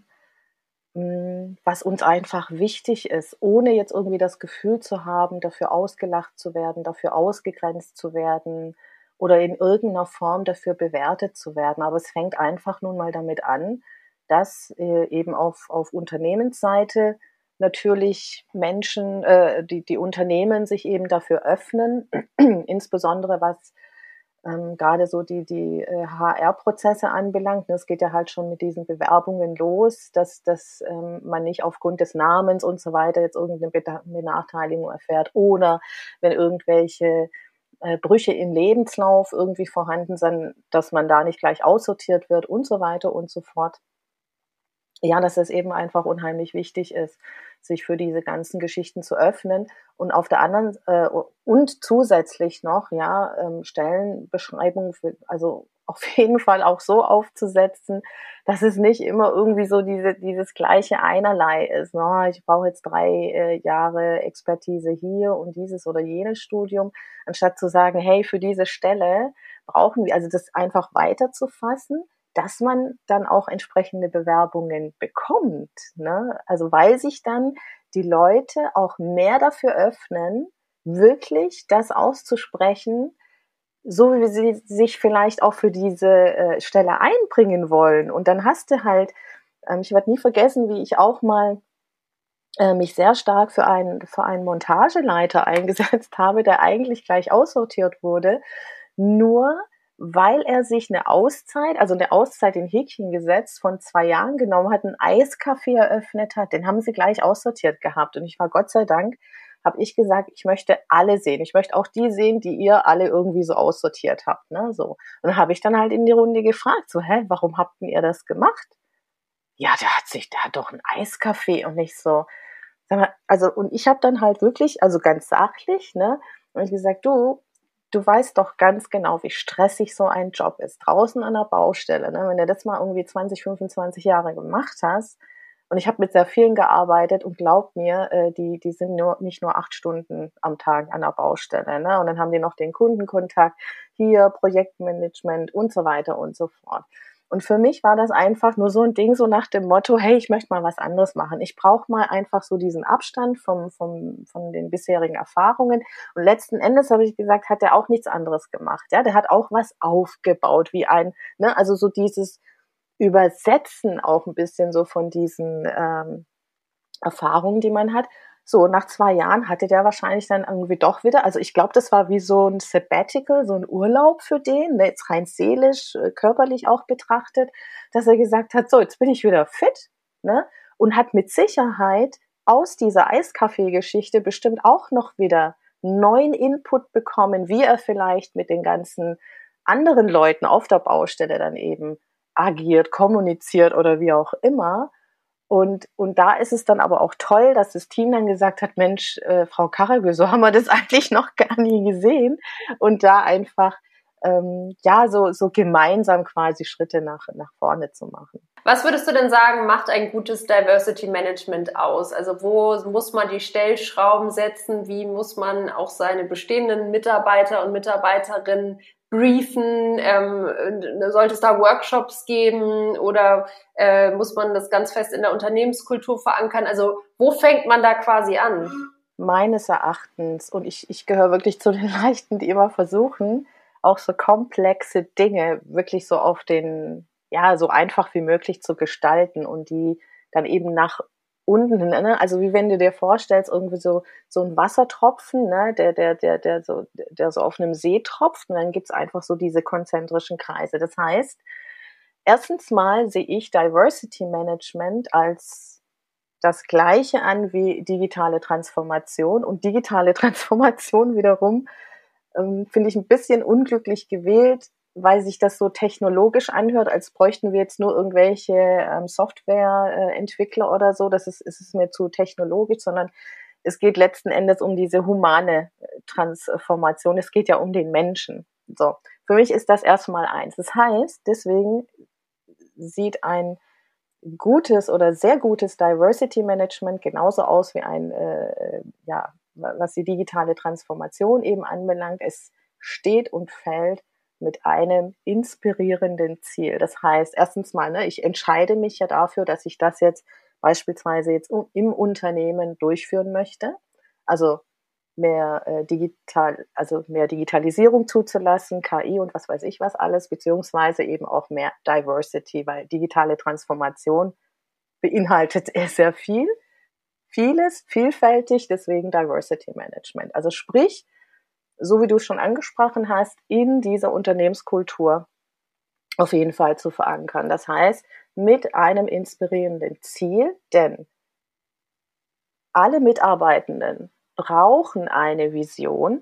was uns einfach wichtig ist, ohne jetzt irgendwie das Gefühl zu haben, dafür ausgelacht zu werden, dafür ausgegrenzt zu werden oder in irgendeiner Form dafür bewertet zu werden. Aber es fängt einfach nun mal damit an, dass äh, eben auf, auf Unternehmensseite natürlich Menschen, äh, die, die Unternehmen sich eben dafür öffnen, insbesondere was ähm, gerade so die, die äh, H R-Prozesse anbelangt. Es geht ja halt schon mit diesen Bewerbungen los, dass, dass ähm, man nicht aufgrund des Namens und so weiter jetzt irgendeine Benachteiligung erfährt oder wenn irgendwelche äh, Brüche im Lebenslauf irgendwie vorhanden sind, dass man da nicht gleich aussortiert wird und so weiter und so fort. Ja, dass es eben einfach unheimlich wichtig ist, sich für diese ganzen Geschichten zu öffnen und auf der anderen äh, und zusätzlich noch ja ähm, Stellenbeschreibungen für, also auf jeden Fall auch so aufzusetzen, dass es nicht immer irgendwie so diese dieses gleiche Einerlei ist. Ne? Ich brauche jetzt drei äh, Jahre Expertise hier und dieses oder jenes Studium, anstatt zu sagen, hey, für diese Stelle brauchen wir, also das einfach weiterzufassen, dass man dann auch entsprechende Bewerbungen bekommt, ne? Also weil sich dann die Leute auch mehr dafür öffnen, wirklich das auszusprechen, so wie sie sich vielleicht auch für diese äh, Stelle einbringen wollen. Und dann hast du halt, ähm, ich werde nie vergessen, wie ich auch mal äh, mich sehr stark für einen, für einen Montageleiter eingesetzt habe, der eigentlich gleich aussortiert wurde, nur weil er sich eine Auszeit, also eine Auszeit in Häkchen gesetzt, von zwei Jahren genommen hat, einen Eiscafé eröffnet hat, den haben sie gleich aussortiert gehabt. Und ich war Gott sei Dank, habe ich gesagt, ich möchte alle sehen. Ich möchte auch die sehen, die ihr alle irgendwie so aussortiert habt. Ne? So. Und dann habe ich dann halt in die Runde gefragt, so, hä, warum habt denn ihr das gemacht? Ja, der hat sich, der hat doch einen Eiskaffee und nicht so. Sag mal, also, und ich habe dann halt wirklich, also ganz sachlich, ne, und ich gesagt, du, du weißt doch ganz genau, wie stressig so ein Job ist. Draußen an der Baustelle, ne, wenn du das mal irgendwie zwanzig, fünfundzwanzig Jahre gemacht hast, und ich habe mit sehr vielen gearbeitet und glaub mir, äh, die, die sind nur, nicht nur acht Stunden am Tag an der Baustelle, ne, und dann haben die noch den Kundenkontakt, hier Projektmanagement und so weiter und so fort. Und für mich war das einfach nur so ein Ding, so nach dem Motto, hey, ich möchte mal was anderes machen. Ich brauche mal einfach so diesen Abstand vom, vom, von den bisherigen Erfahrungen. Und letzten Endes, habe ich gesagt, hat er auch nichts anderes gemacht. Ja, der hat auch was aufgebaut, wie ein, ne, also so dieses Übersetzen auch ein bisschen so von diesen ähm, Erfahrungen, die man hat. So, nach zwei Jahren hatte der wahrscheinlich dann irgendwie doch wieder, also ich glaube, das war wie so ein Sabbatical, so ein Urlaub für den, ne, jetzt rein seelisch, körperlich auch betrachtet, dass er gesagt hat, so, jetzt bin ich wieder fit, ne, und hat mit Sicherheit aus dieser Eiskaffee-Geschichte bestimmt auch noch wieder neuen Input bekommen, wie er vielleicht mit den ganzen anderen Leuten auf der Baustelle dann eben agiert, kommuniziert oder wie auch immer. Und, und da ist es dann aber auch toll, dass das Team dann gesagt hat, Mensch, äh, Frau Karregö, so haben wir das eigentlich noch gar nie gesehen. Und da einfach, ähm, ja, so, so gemeinsam quasi Schritte nach, nach vorne zu machen. Was würdest du denn sagen, macht ein gutes Diversity Management aus? Also wo muss man die Stellschrauben setzen? Wie muss man auch seine bestehenden Mitarbeiter und Mitarbeiterinnen briefen? Ähm, sollte es da Workshops geben oder äh, muss man das ganz fest in der Unternehmenskultur verankern? Also wo fängt man da quasi an? Meines Erachtens, und ich, ich gehöre wirklich zu den Leichten, die immer versuchen, auch so komplexe Dinge wirklich so auf den, ja, so einfach wie möglich zu gestalten und die dann eben nach unten hin, ne? Also wie wenn du dir vorstellst, irgendwie so, so ein Wassertropfen, ne, der, der, der, der so, der so auf einem See tropft, und dann gibt's einfach so diese konzentrischen Kreise. Das heißt, erstens mal sehe ich Diversity Management als das Gleiche an wie digitale Transformation, und digitale Transformation wiederum ähm, finde ich ein bisschen unglücklich gewählt, weil sich das so technologisch anhört, als bräuchten wir jetzt nur irgendwelche ähm, Softwareentwickler oder so. Das ist, ist es mir zu technologisch, sondern es geht letzten Endes um diese humane Transformation. Es geht ja um den Menschen. So, für mich ist das erstmal eins. Das heißt, deswegen sieht ein gutes oder sehr gutes Diversity Management genauso aus wie ein, äh, ja, was die digitale Transformation eben anbelangt. Es steht und fällt mit einem inspirierenden Ziel. Das heißt, erstens mal, ne, ich entscheide mich ja dafür, dass ich das jetzt beispielsweise jetzt im Unternehmen durchführen möchte. Also mehr äh, digital, also mehr Digitalisierung zuzulassen, K I und was weiß ich was alles, beziehungsweise eben auch mehr Diversity, weil digitale Transformation beinhaltet sehr viel, vieles, vielfältig, deswegen Diversity Management. Also sprich, so wie du es schon angesprochen hast, in dieser Unternehmenskultur auf jeden Fall zu verankern. Das heißt, mit einem inspirierenden Ziel, denn alle Mitarbeitenden brauchen eine Vision,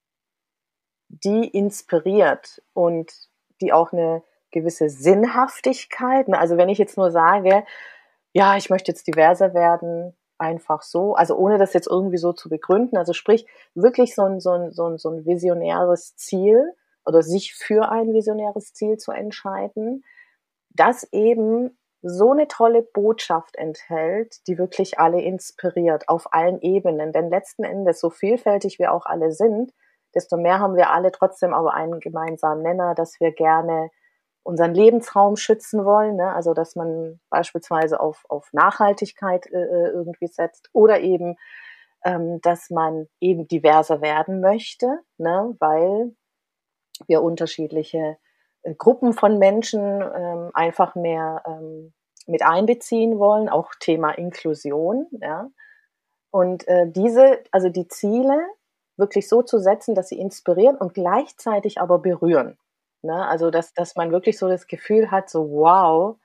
die inspiriert und die auch eine gewisse Sinnhaftigkeit, also wenn ich jetzt nur sage, ja, ich möchte jetzt diverser werden, einfach so, also ohne das jetzt irgendwie so zu begründen, also sprich, wirklich so ein, so ein, so ein, so ein visionäres Ziel oder sich für ein visionäres Ziel zu entscheiden, das eben so eine tolle Botschaft enthält, die wirklich alle inspiriert auf allen Ebenen. Denn letzten Endes, so vielfältig wir auch alle sind, desto mehr haben wir alle trotzdem aber einen gemeinsamen Nenner, dass wir gerne unseren Lebensraum schützen wollen, ne? Also dass man beispielsweise auf, auf Nachhaltigkeit äh, irgendwie setzt oder eben, ähm, dass man eben diverser werden möchte, ne? Weil wir unterschiedliche äh, Gruppen von Menschen ähm, einfach mehr ähm, mit einbeziehen wollen, auch Thema Inklusion, ja. Und äh, diese, also die Ziele wirklich so zu setzen, dass sie inspirieren und gleichzeitig aber berühren. Ne? Also dass, dass man wirklich so das Gefühl hat, so wow,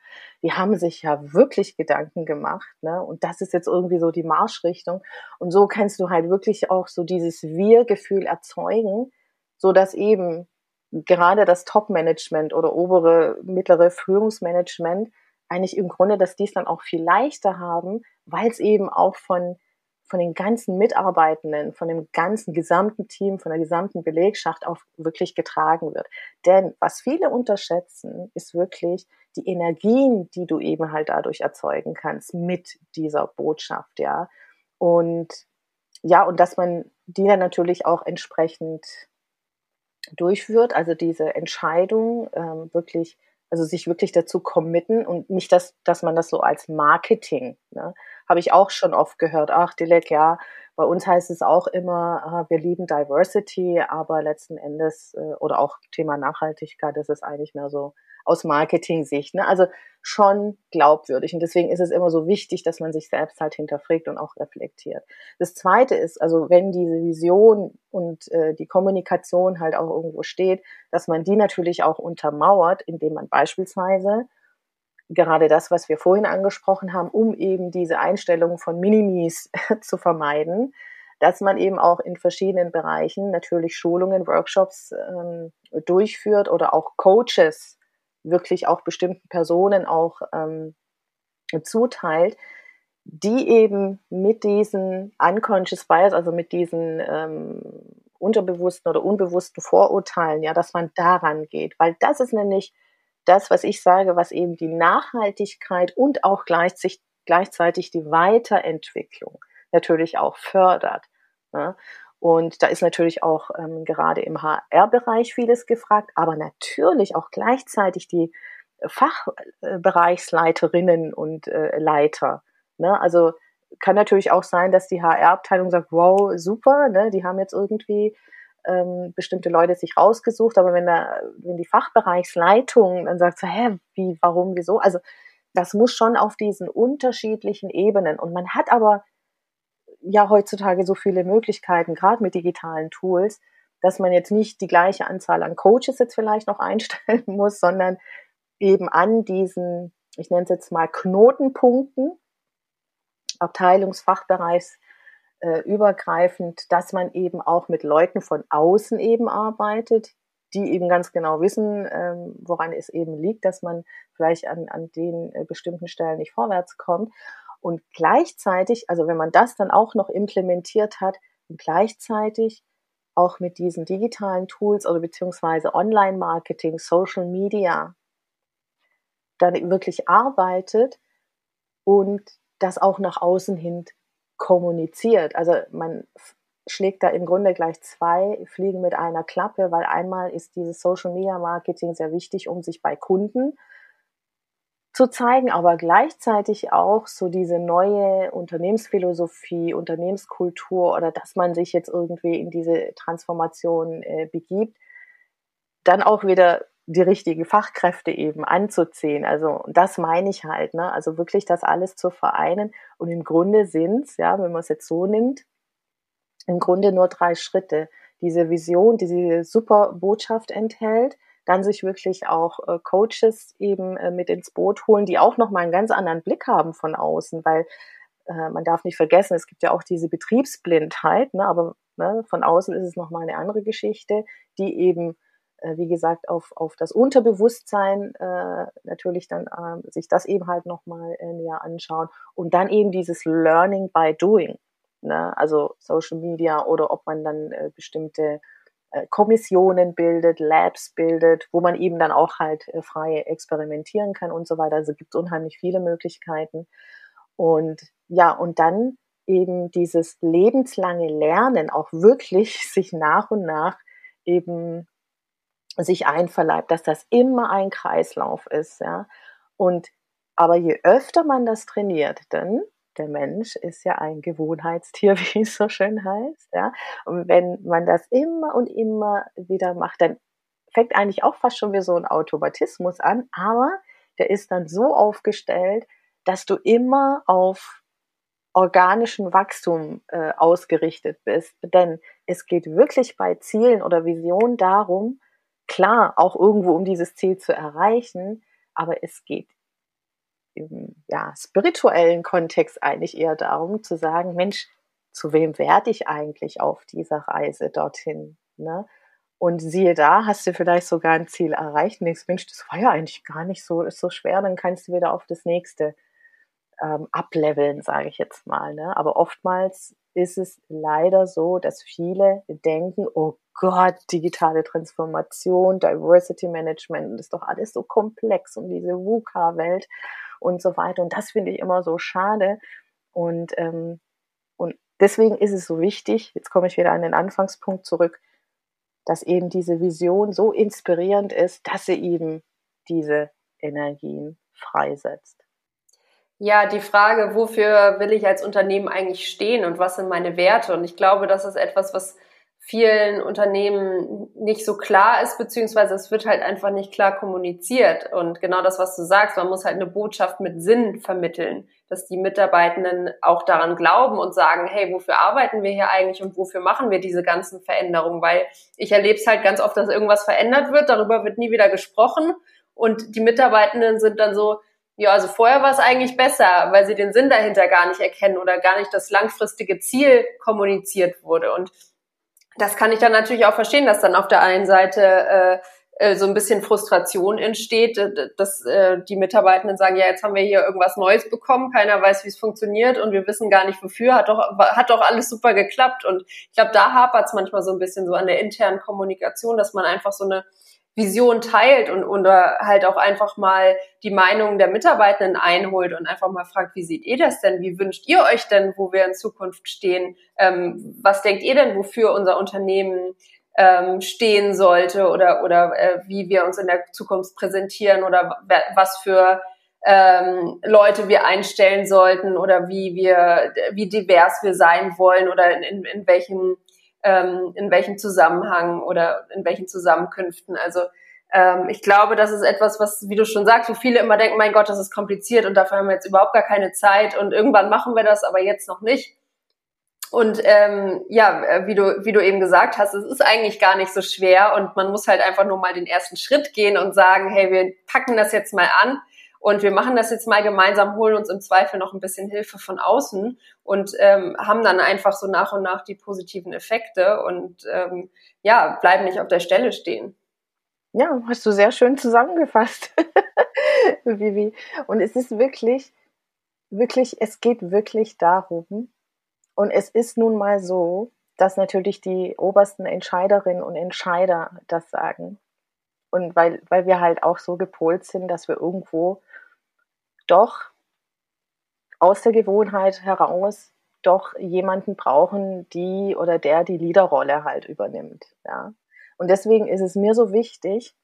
die haben sich ja wirklich Gedanken gemacht, ne? Und das ist jetzt irgendwie so die Marschrichtung. Und so kannst du halt wirklich auch so dieses Wir-Gefühl erzeugen, so dass eben gerade das Top-Management oder obere, mittlere Führungsmanagement eigentlich im Grunde, dass die es dann auch viel leichter haben, weil es eben auch von von den ganzen Mitarbeitenden, von dem ganzen gesamten Team, von der gesamten Belegschaft auch wirklich getragen wird. Denn was viele unterschätzen, ist wirklich die Energien, die du eben halt dadurch erzeugen kannst mit dieser Botschaft, ja. Und ja, und dass man die dann natürlich auch entsprechend durchführt, also diese Entscheidung ähm, wirklich, also sich wirklich dazu committen und nicht, dass, dass man das so als Marketing, ne, habe ich auch schon oft gehört, ach Dilek, ja, bei uns heißt es auch immer, ah, wir lieben Diversity, aber letzten Endes, äh, oder auch Thema Nachhaltigkeit, das ist eigentlich mehr so aus Marketing-Sicht, ne? Also schon glaubwürdig und deswegen ist es immer so wichtig, dass man sich selbst halt hinterfragt und auch reflektiert. Das Zweite ist, also wenn diese Vision und äh, die Kommunikation halt auch irgendwo steht, dass man die natürlich auch untermauert, indem man beispielsweise gerade das, was wir vorhin angesprochen haben, um eben diese Einstellung von Minimis zu vermeiden, dass man eben auch in verschiedenen Bereichen natürlich Schulungen, Workshops ähm, durchführt oder auch Coaches wirklich auch bestimmten Personen auch ähm, zuteilt, die eben mit diesen unconscious bias, also mit diesen ähm, unterbewussten oder unbewussten Vorurteilen, ja, dass man daran geht, weil das ist nämlich das, was ich sage, was eben die Nachhaltigkeit und auch gleichzeitig, gleichzeitig die Weiterentwicklung natürlich auch fördert. Ne? Und da ist natürlich auch ähm, gerade im H R-Bereich vieles gefragt, aber natürlich auch gleichzeitig die Fachbereichsleiterinnen und äh, Leiter. Ne? Also kann natürlich auch sein, dass die H R-Abteilung sagt, wow, super, ne? Die haben jetzt irgendwie ähm, bestimmte Leute sich rausgesucht, aber wenn da, wenn die Fachbereichsleitung dann sagt, so, hä, wie, warum, wieso? Also das muss schon auf diesen unterschiedlichen Ebenen und man hat aber ja heutzutage so viele Möglichkeiten, gerade mit digitalen Tools, dass man jetzt nicht die gleiche Anzahl an Coaches jetzt vielleicht noch einstellen muss, sondern eben an diesen, ich nenne es jetzt mal Knotenpunkten, Abteilungsfachbereichs äh, übergreifend, dass man eben auch mit Leuten von außen eben arbeitet, die eben ganz genau wissen, ähm, woran es eben liegt, dass man vielleicht an, an den äh, bestimmten Stellen nicht vorwärts kommt. Und gleichzeitig, also wenn man das dann auch noch implementiert hat, und gleichzeitig auch mit diesen digitalen Tools oder beziehungsweise Online-Marketing, Social Media, dann wirklich arbeitet und das auch nach außen hin kommuniziert. Also man schlägt da im Grunde gleich zwei Fliegen mit einer Klappe, weil einmal ist dieses Social Media Marketing sehr wichtig, um sich bei Kunden zu zeigen, aber gleichzeitig auch so diese neue Unternehmensphilosophie, Unternehmenskultur oder dass man sich jetzt irgendwie in diese Transformation äh, begibt, dann auch wieder die richtigen Fachkräfte eben anzuziehen. Also das meine ich halt, ne? Also wirklich das alles zu vereinen. Und im Grunde sind's, ja, wenn man es jetzt so nimmt, im Grunde nur drei Schritte. Diese Vision, die diese super Botschaft enthält, dann sich wirklich auch äh, Coaches eben äh, mit ins Boot holen, die auch nochmal einen ganz anderen Blick haben von außen, weil äh, man darf nicht vergessen, es gibt ja auch diese Betriebsblindheit, ne, aber ne, von außen ist es nochmal eine andere Geschichte, die eben, äh, wie gesagt, auf, auf das Unterbewusstsein äh, natürlich dann äh, sich das eben halt nochmal äh, näher anschauen und dann eben dieses Learning by Doing, ne, also Social Media oder ob man dann äh, bestimmte Kommissionen bildet, Labs bildet, wo man eben dann auch halt äh, frei experimentieren kann und so weiter. Also gibt es unheimlich viele Möglichkeiten. Und ja, und dann eben dieses lebenslange Lernen auch wirklich sich nach und nach eben sich einverleibt, dass das immer ein Kreislauf ist, ja. Und aber je öfter man das trainiert, dann der Mensch ist ja ein Gewohnheitstier, wie es so schön heißt, ja. Und wenn man das immer und immer wieder macht, dann fängt eigentlich auch fast schon wie so ein Automatismus an, aber der ist dann so aufgestellt, dass du immer auf organischen Wachstum äh, ausgerichtet bist. Denn es geht wirklich bei Zielen oder Visionen darum, klar, auch irgendwo um dieses Ziel zu erreichen, aber es geht im ja, spirituellen Kontext eigentlich eher darum zu sagen, Mensch, zu wem werde ich eigentlich auf dieser Reise dorthin? Ne? Und siehe da, hast du vielleicht sogar ein Ziel erreicht und denkst, Mensch, das war ja eigentlich gar nicht so, ist so schwer, dann kannst du wieder auf das nächste ähm, ableveln, sage ich jetzt mal. Ne? Aber oftmals ist es leider so, dass viele denken, oh Gott, digitale Transformation, Diversity Management, das ist doch alles so komplex und diese VUCA-Welt und so weiter. Und das finde ich immer so schade. Und, ähm, und deswegen ist es so wichtig, jetzt komme ich wieder an den Anfangspunkt zurück, dass eben diese Vision so inspirierend ist, dass sie eben diese Energien freisetzt. Ja, die Frage, wofür will ich als Unternehmen eigentlich stehen und was sind meine Werte? Und ich glaube, das ist etwas, was vielen Unternehmen nicht so klar ist, beziehungsweise es wird halt einfach nicht klar kommuniziert. Und genau das, was du sagst, man muss halt eine Botschaft mit Sinn vermitteln, dass die Mitarbeitenden auch daran glauben und sagen, hey, wofür arbeiten wir hier eigentlich und wofür machen wir diese ganzen Veränderungen? Weil ich erlebe es halt ganz oft, dass irgendwas verändert wird, darüber wird nie wieder gesprochen und die Mitarbeitenden sind dann so, ja, also vorher war es eigentlich besser, weil sie den Sinn dahinter gar nicht erkennen oder gar nicht das langfristige Ziel kommuniziert wurde. Und das kann ich dann natürlich auch verstehen, dass dann auf der einen Seite äh, äh, so ein bisschen Frustration entsteht, dass äh, die Mitarbeitenden sagen, ja, jetzt haben wir hier irgendwas Neues bekommen, keiner weiß, wie es funktioniert und wir wissen gar nicht wofür, hat doch hat doch alles super geklappt. Und ich glaube, da hapert es manchmal so ein bisschen so an der internen Kommunikation, dass man einfach so eine Vision teilt und oder halt auch einfach mal die Meinung der Mitarbeitenden einholt und einfach mal fragt, wie seht ihr das denn? Wie wünscht ihr euch denn, wo wir in Zukunft stehen? Ähm, was denkt ihr denn, wofür unser Unternehmen ähm, stehen sollte oder oder äh, wie wir uns in der Zukunft präsentieren oder was für ähm, Leute wir einstellen sollten oder wie wir wie divers wir sein wollen oder in, in, in welchem in welchem Zusammenhang oder in welchen Zusammenkünften. Also ähm, ich glaube, das ist etwas, was, wie du schon sagst, wo viele immer denken, mein Gott, das ist kompliziert und dafür haben wir jetzt überhaupt gar keine Zeit und irgendwann machen wir das, aber jetzt noch nicht. Und ähm, ja, wie du wie du eben gesagt hast, es ist eigentlich gar nicht so schwer und man muss halt einfach nur mal den ersten Schritt gehen und sagen, hey, wir packen das jetzt mal an. Und wir machen das jetzt mal gemeinsam, holen uns im Zweifel noch ein bisschen Hilfe von außen und ähm, haben dann einfach so nach und nach die positiven Effekte und ähm, ja, bleiben nicht auf der Stelle stehen. Ja, hast du sehr schön zusammengefasst, Vivi. Und es ist wirklich, wirklich, es geht wirklich darum, und es ist nun mal so, dass natürlich die obersten Entscheiderinnen und Entscheider das sagen. Und weil, weil wir halt auch so gepolt sind, dass wir irgendwo doch aus der Gewohnheit heraus doch jemanden brauchen, die oder der die Leaderrolle halt übernimmt. Ja. Und deswegen ist es mir so wichtig,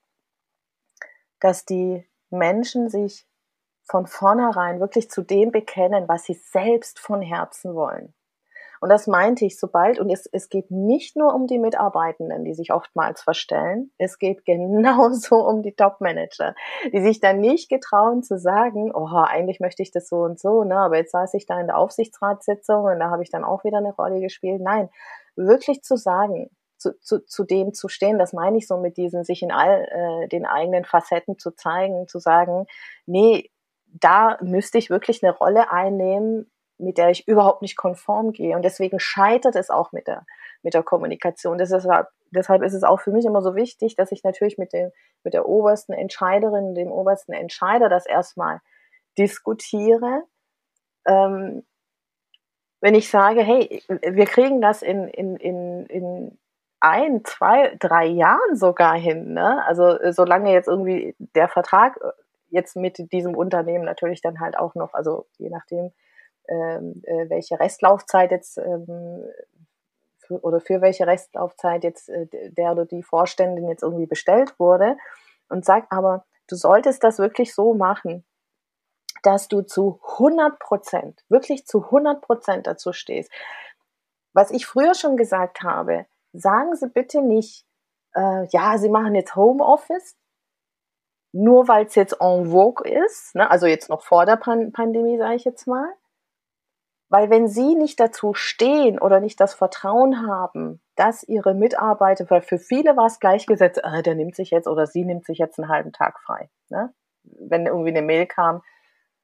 dass die Menschen sich von vornherein wirklich zu dem bekennen, was sie selbst von Herzen wollen. Und das meinte ich, sobald, und es, es geht nicht nur um die Mitarbeitenden, die sich oftmals verstellen, es geht genauso um die Top-Manager, die sich dann nicht getrauen zu sagen, oh, eigentlich möchte ich das so und so, ne, aber jetzt saß ich da in der Aufsichtsratssitzung und da habe ich dann auch wieder eine Rolle gespielt. Nein, wirklich zu sagen, zu, zu, zu dem zu stehen, das meine ich so mit diesen, sich in all äh, den eigenen Facetten zu zeigen, zu sagen, nee, da müsste ich wirklich eine Rolle einnehmen, mit der ich überhaupt nicht konform gehe. Und deswegen scheitert es auch mit der, mit der Kommunikation. Deshalb, deshalb ist es auch für mich immer so wichtig, dass ich natürlich mit dem, mit der obersten Entscheiderin, dem obersten Entscheider das erstmal diskutiere. Ähm, wenn ich sage, hey, wir kriegen das in, in, in, in ein, zwei, drei Jahren sogar hin, ne? Also, solange jetzt irgendwie der Vertrag jetzt mit diesem Unternehmen natürlich dann halt auch noch, also je nachdem, Ähm, äh, welche Restlaufzeit jetzt ähm, für, oder für welche Restlaufzeit jetzt äh, der oder die Vorständin jetzt irgendwie bestellt wurde und sagt, aber du solltest das wirklich so machen, dass du zu hundert Prozent, wirklich zu hundert Prozent dazu stehst. Was ich früher schon gesagt habe, sagen Sie bitte nicht, äh, ja, Sie machen jetzt Homeoffice, nur weil es jetzt en vogue ist, ne? Also jetzt noch vor der Pan- Pandemie, sage ich jetzt mal. Weil wenn Sie nicht dazu stehen oder nicht das Vertrauen haben, dass Ihre Mitarbeiter, weil für viele war es gleichgesetzt, äh, der nimmt sich jetzt oder sie nimmt sich jetzt einen halben Tag frei. Ne? Wenn irgendwie eine Mail kam,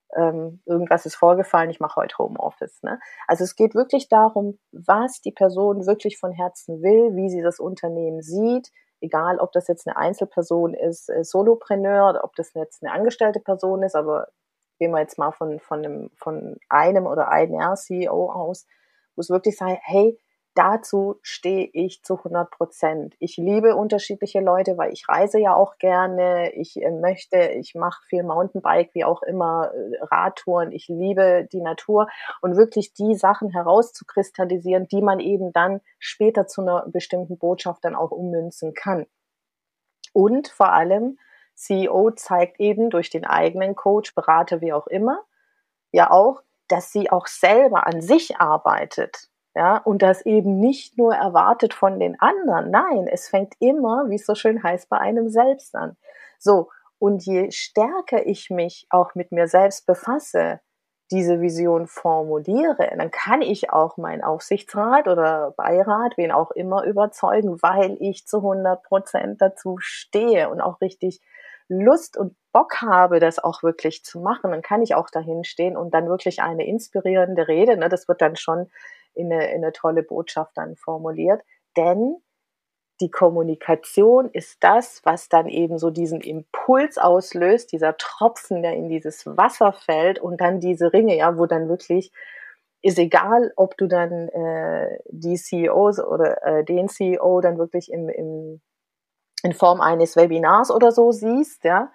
ähm, irgendwas ist vorgefallen, ich mache heute Homeoffice. Ne? Also es geht wirklich darum, was die Person wirklich von Herzen will, wie sie das Unternehmen sieht, egal ob das jetzt eine Einzelperson ist, äh, Solopreneur, oder ob das jetzt eine angestellte Person ist, aber gehen wir jetzt mal von, von, einem, von einem oder einer C E O aus, wo es wirklich sagt, hey, dazu stehe ich zu hundert Prozent. Ich liebe unterschiedliche Leute, weil ich reise ja auch gerne, ich äh, möchte, ich mache viel Mountainbike, wie auch immer, äh, Radtouren, ich liebe die Natur und wirklich die Sachen herauszukristallisieren, die man eben dann später zu einer bestimmten Botschaft dann auch ummünzen kann. Und vor allem, C E O zeigt eben durch den eigenen Coach, Berater, wie auch immer, ja auch, dass sie auch selber an sich arbeitet. Ja, und das eben nicht nur erwartet von den anderen. Nein, es fängt immer, wie es so schön heißt, bei einem selbst an. So, und je stärker ich mich auch mit mir selbst befasse, diese Vision formuliere, dann kann ich auch meinen Aufsichtsrat oder Beirat, wen auch immer, überzeugen, weil ich zu hundert Prozent dazu stehe und auch richtig Lust und Bock habe, das auch wirklich zu machen. Dann kann ich auch dahin stehen und dann wirklich eine inspirierende Rede, ne, das wird dann schon in eine, in eine tolle Botschaft dann formuliert, denn die Kommunikation ist das, was dann eben so diesen Impuls auslöst, dieser Tropfen, der in dieses Wasser fällt und dann diese Ringe, ja, wo dann wirklich ist egal, ob du dann äh, die C E Os oder äh, den C E O dann wirklich im, im, in Form eines Webinars oder so siehst, ja,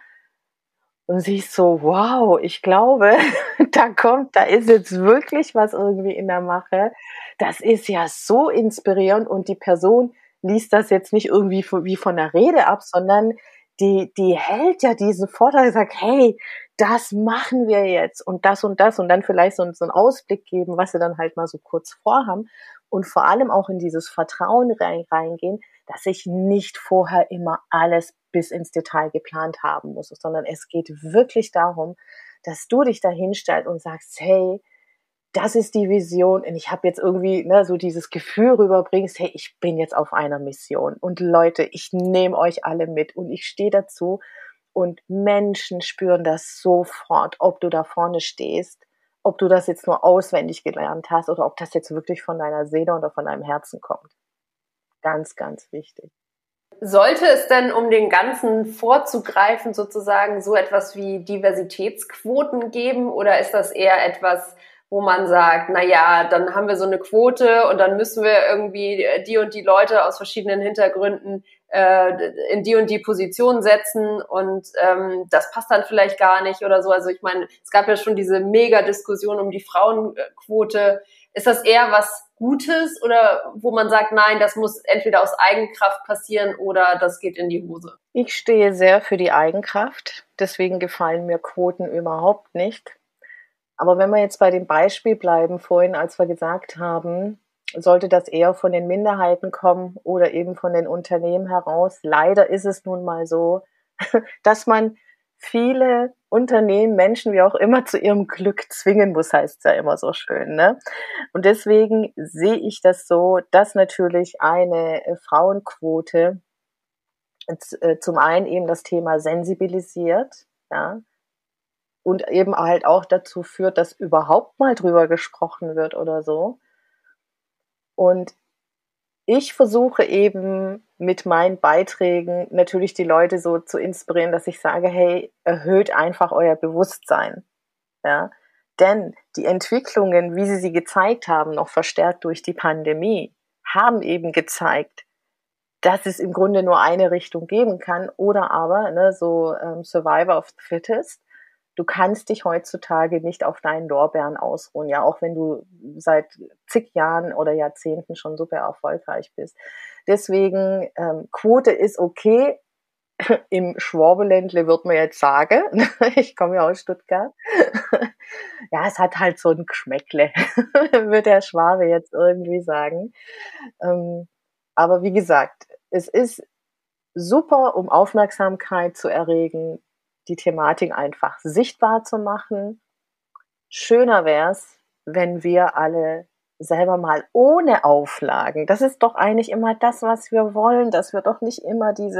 und siehst so, wow, ich glaube, da kommt, da ist jetzt wirklich was irgendwie in der Mache. Das ist ja so inspirierend und die Person liest das jetzt nicht irgendwie wie von der Rede ab, sondern die, die hält ja diesen Vortrag und sagt, hey, das machen wir jetzt und das und das und dann vielleicht so, so einen Ausblick geben, was sie dann halt mal so kurz vorhaben und vor allem auch in dieses Vertrauen rein, reingehen, dass ich nicht vorher immer alles bis ins Detail geplant haben muss, sondern es geht wirklich darum, dass du dich da hinstellst und sagst, hey, das ist die Vision und ich habe jetzt irgendwie ne, so dieses Gefühl rüberbringst, hey, ich bin jetzt auf einer Mission und Leute, ich nehme euch alle mit und ich stehe dazu und Menschen spüren das sofort, ob du da vorne stehst, ob du das jetzt nur auswendig gelernt hast oder ob das jetzt wirklich von deiner Seele oder von deinem Herzen kommt. Ganz, ganz wichtig. Sollte es denn, um den Ganzen vorzugreifen, sozusagen so etwas wie Diversitätsquoten geben oder ist das eher etwas, wo man sagt, na ja, dann haben wir so eine Quote und dann müssen wir irgendwie die und die Leute aus verschiedenen Hintergründen äh, in die und die Position setzen und ähm, das passt dann vielleicht gar nicht oder so. Also ich meine, es gab ja schon diese Mega-Diskussion um die Frauenquote. Ist das eher was Gutes oder wo man sagt, nein, das muss entweder aus Eigenkraft passieren oder das geht in die Hose? Ich stehe sehr für die Eigenkraft, deswegen gefallen mir Quoten überhaupt nicht. Aber wenn wir jetzt bei dem Beispiel bleiben, vorhin, als wir gesagt haben, sollte das eher von den Minderheiten kommen oder eben von den Unternehmen heraus. Leider ist es nun mal so, dass man viele Unternehmen, Menschen, wie auch immer, zu ihrem Glück zwingen muss, heißt es ja immer so schön, ne? Und deswegen sehe ich das so, dass natürlich eine Frauenquote zum einen eben das Thema sensibilisiert, ja, und eben halt auch dazu führt, dass überhaupt mal drüber gesprochen wird oder so. Und ich versuche eben mit meinen Beiträgen natürlich die Leute so zu inspirieren, dass ich sage, hey, erhöht einfach euer Bewusstsein. Ja? Denn die Entwicklungen, wie sie sie gezeigt haben, noch verstärkt durch die Pandemie, haben eben gezeigt, dass es im Grunde nur eine Richtung geben kann oder aber ne, so ähm, Survivor of the Fittest. Du kannst dich heutzutage nicht auf deinen Lorbeeren ausruhen, ja, auch wenn du seit zig Jahren oder Jahrzehnten schon super erfolgreich bist. Deswegen, ähm, Quote ist okay. Im Schwabeländle wird man jetzt sagen, ich komme ja aus Stuttgart, ja, es hat halt so ein Geschmäckle, wird der Schwabe jetzt irgendwie sagen. Ähm, aber wie gesagt, es ist super, um Aufmerksamkeit zu erregen, die Thematik einfach sichtbar zu machen. Schöner wär's, wenn wir alle selber mal ohne Auflagen, das ist doch eigentlich immer das, was wir wollen, dass wir doch nicht immer diese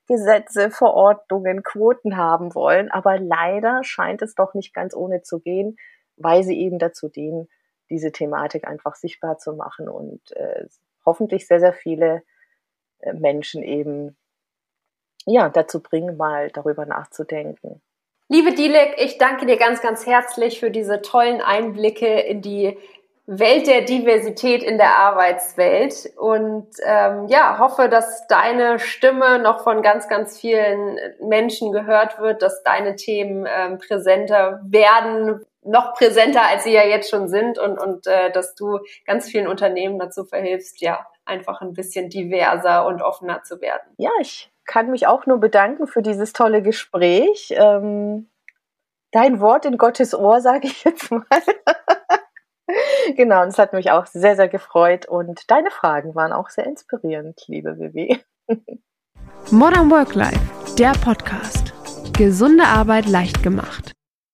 Gesetze, Verordnungen, Quoten haben wollen. Aber leider scheint es doch nicht ganz ohne zu gehen, weil sie eben dazu dienen, diese Thematik einfach sichtbar zu machen und äh, hoffentlich sehr, sehr viele äh, Menschen eben ja, dazu bringen, mal darüber nachzudenken. Liebe Dilek, ich danke dir ganz, ganz herzlich für diese tollen Einblicke in die Welt der Diversität in der Arbeitswelt und ähm, ja, hoffe, dass deine Stimme noch von ganz, ganz vielen Menschen gehört wird, dass deine Themen ähm, präsenter werden, noch präsenter, als sie ja jetzt schon sind und, und äh, dass du ganz vielen Unternehmen dazu verhilfst, ja, einfach ein bisschen diverser und offener zu werden. Ja, ich kann mich auch nur bedanken für dieses tolle Gespräch. Ähm, dein Wort in Gottes Ohr, sage ich jetzt mal. Genau, und es hat mich auch sehr, sehr gefreut und deine Fragen waren auch sehr inspirierend, liebe Vivi. Modern Work Life, der Podcast. Gesunde Arbeit leicht gemacht.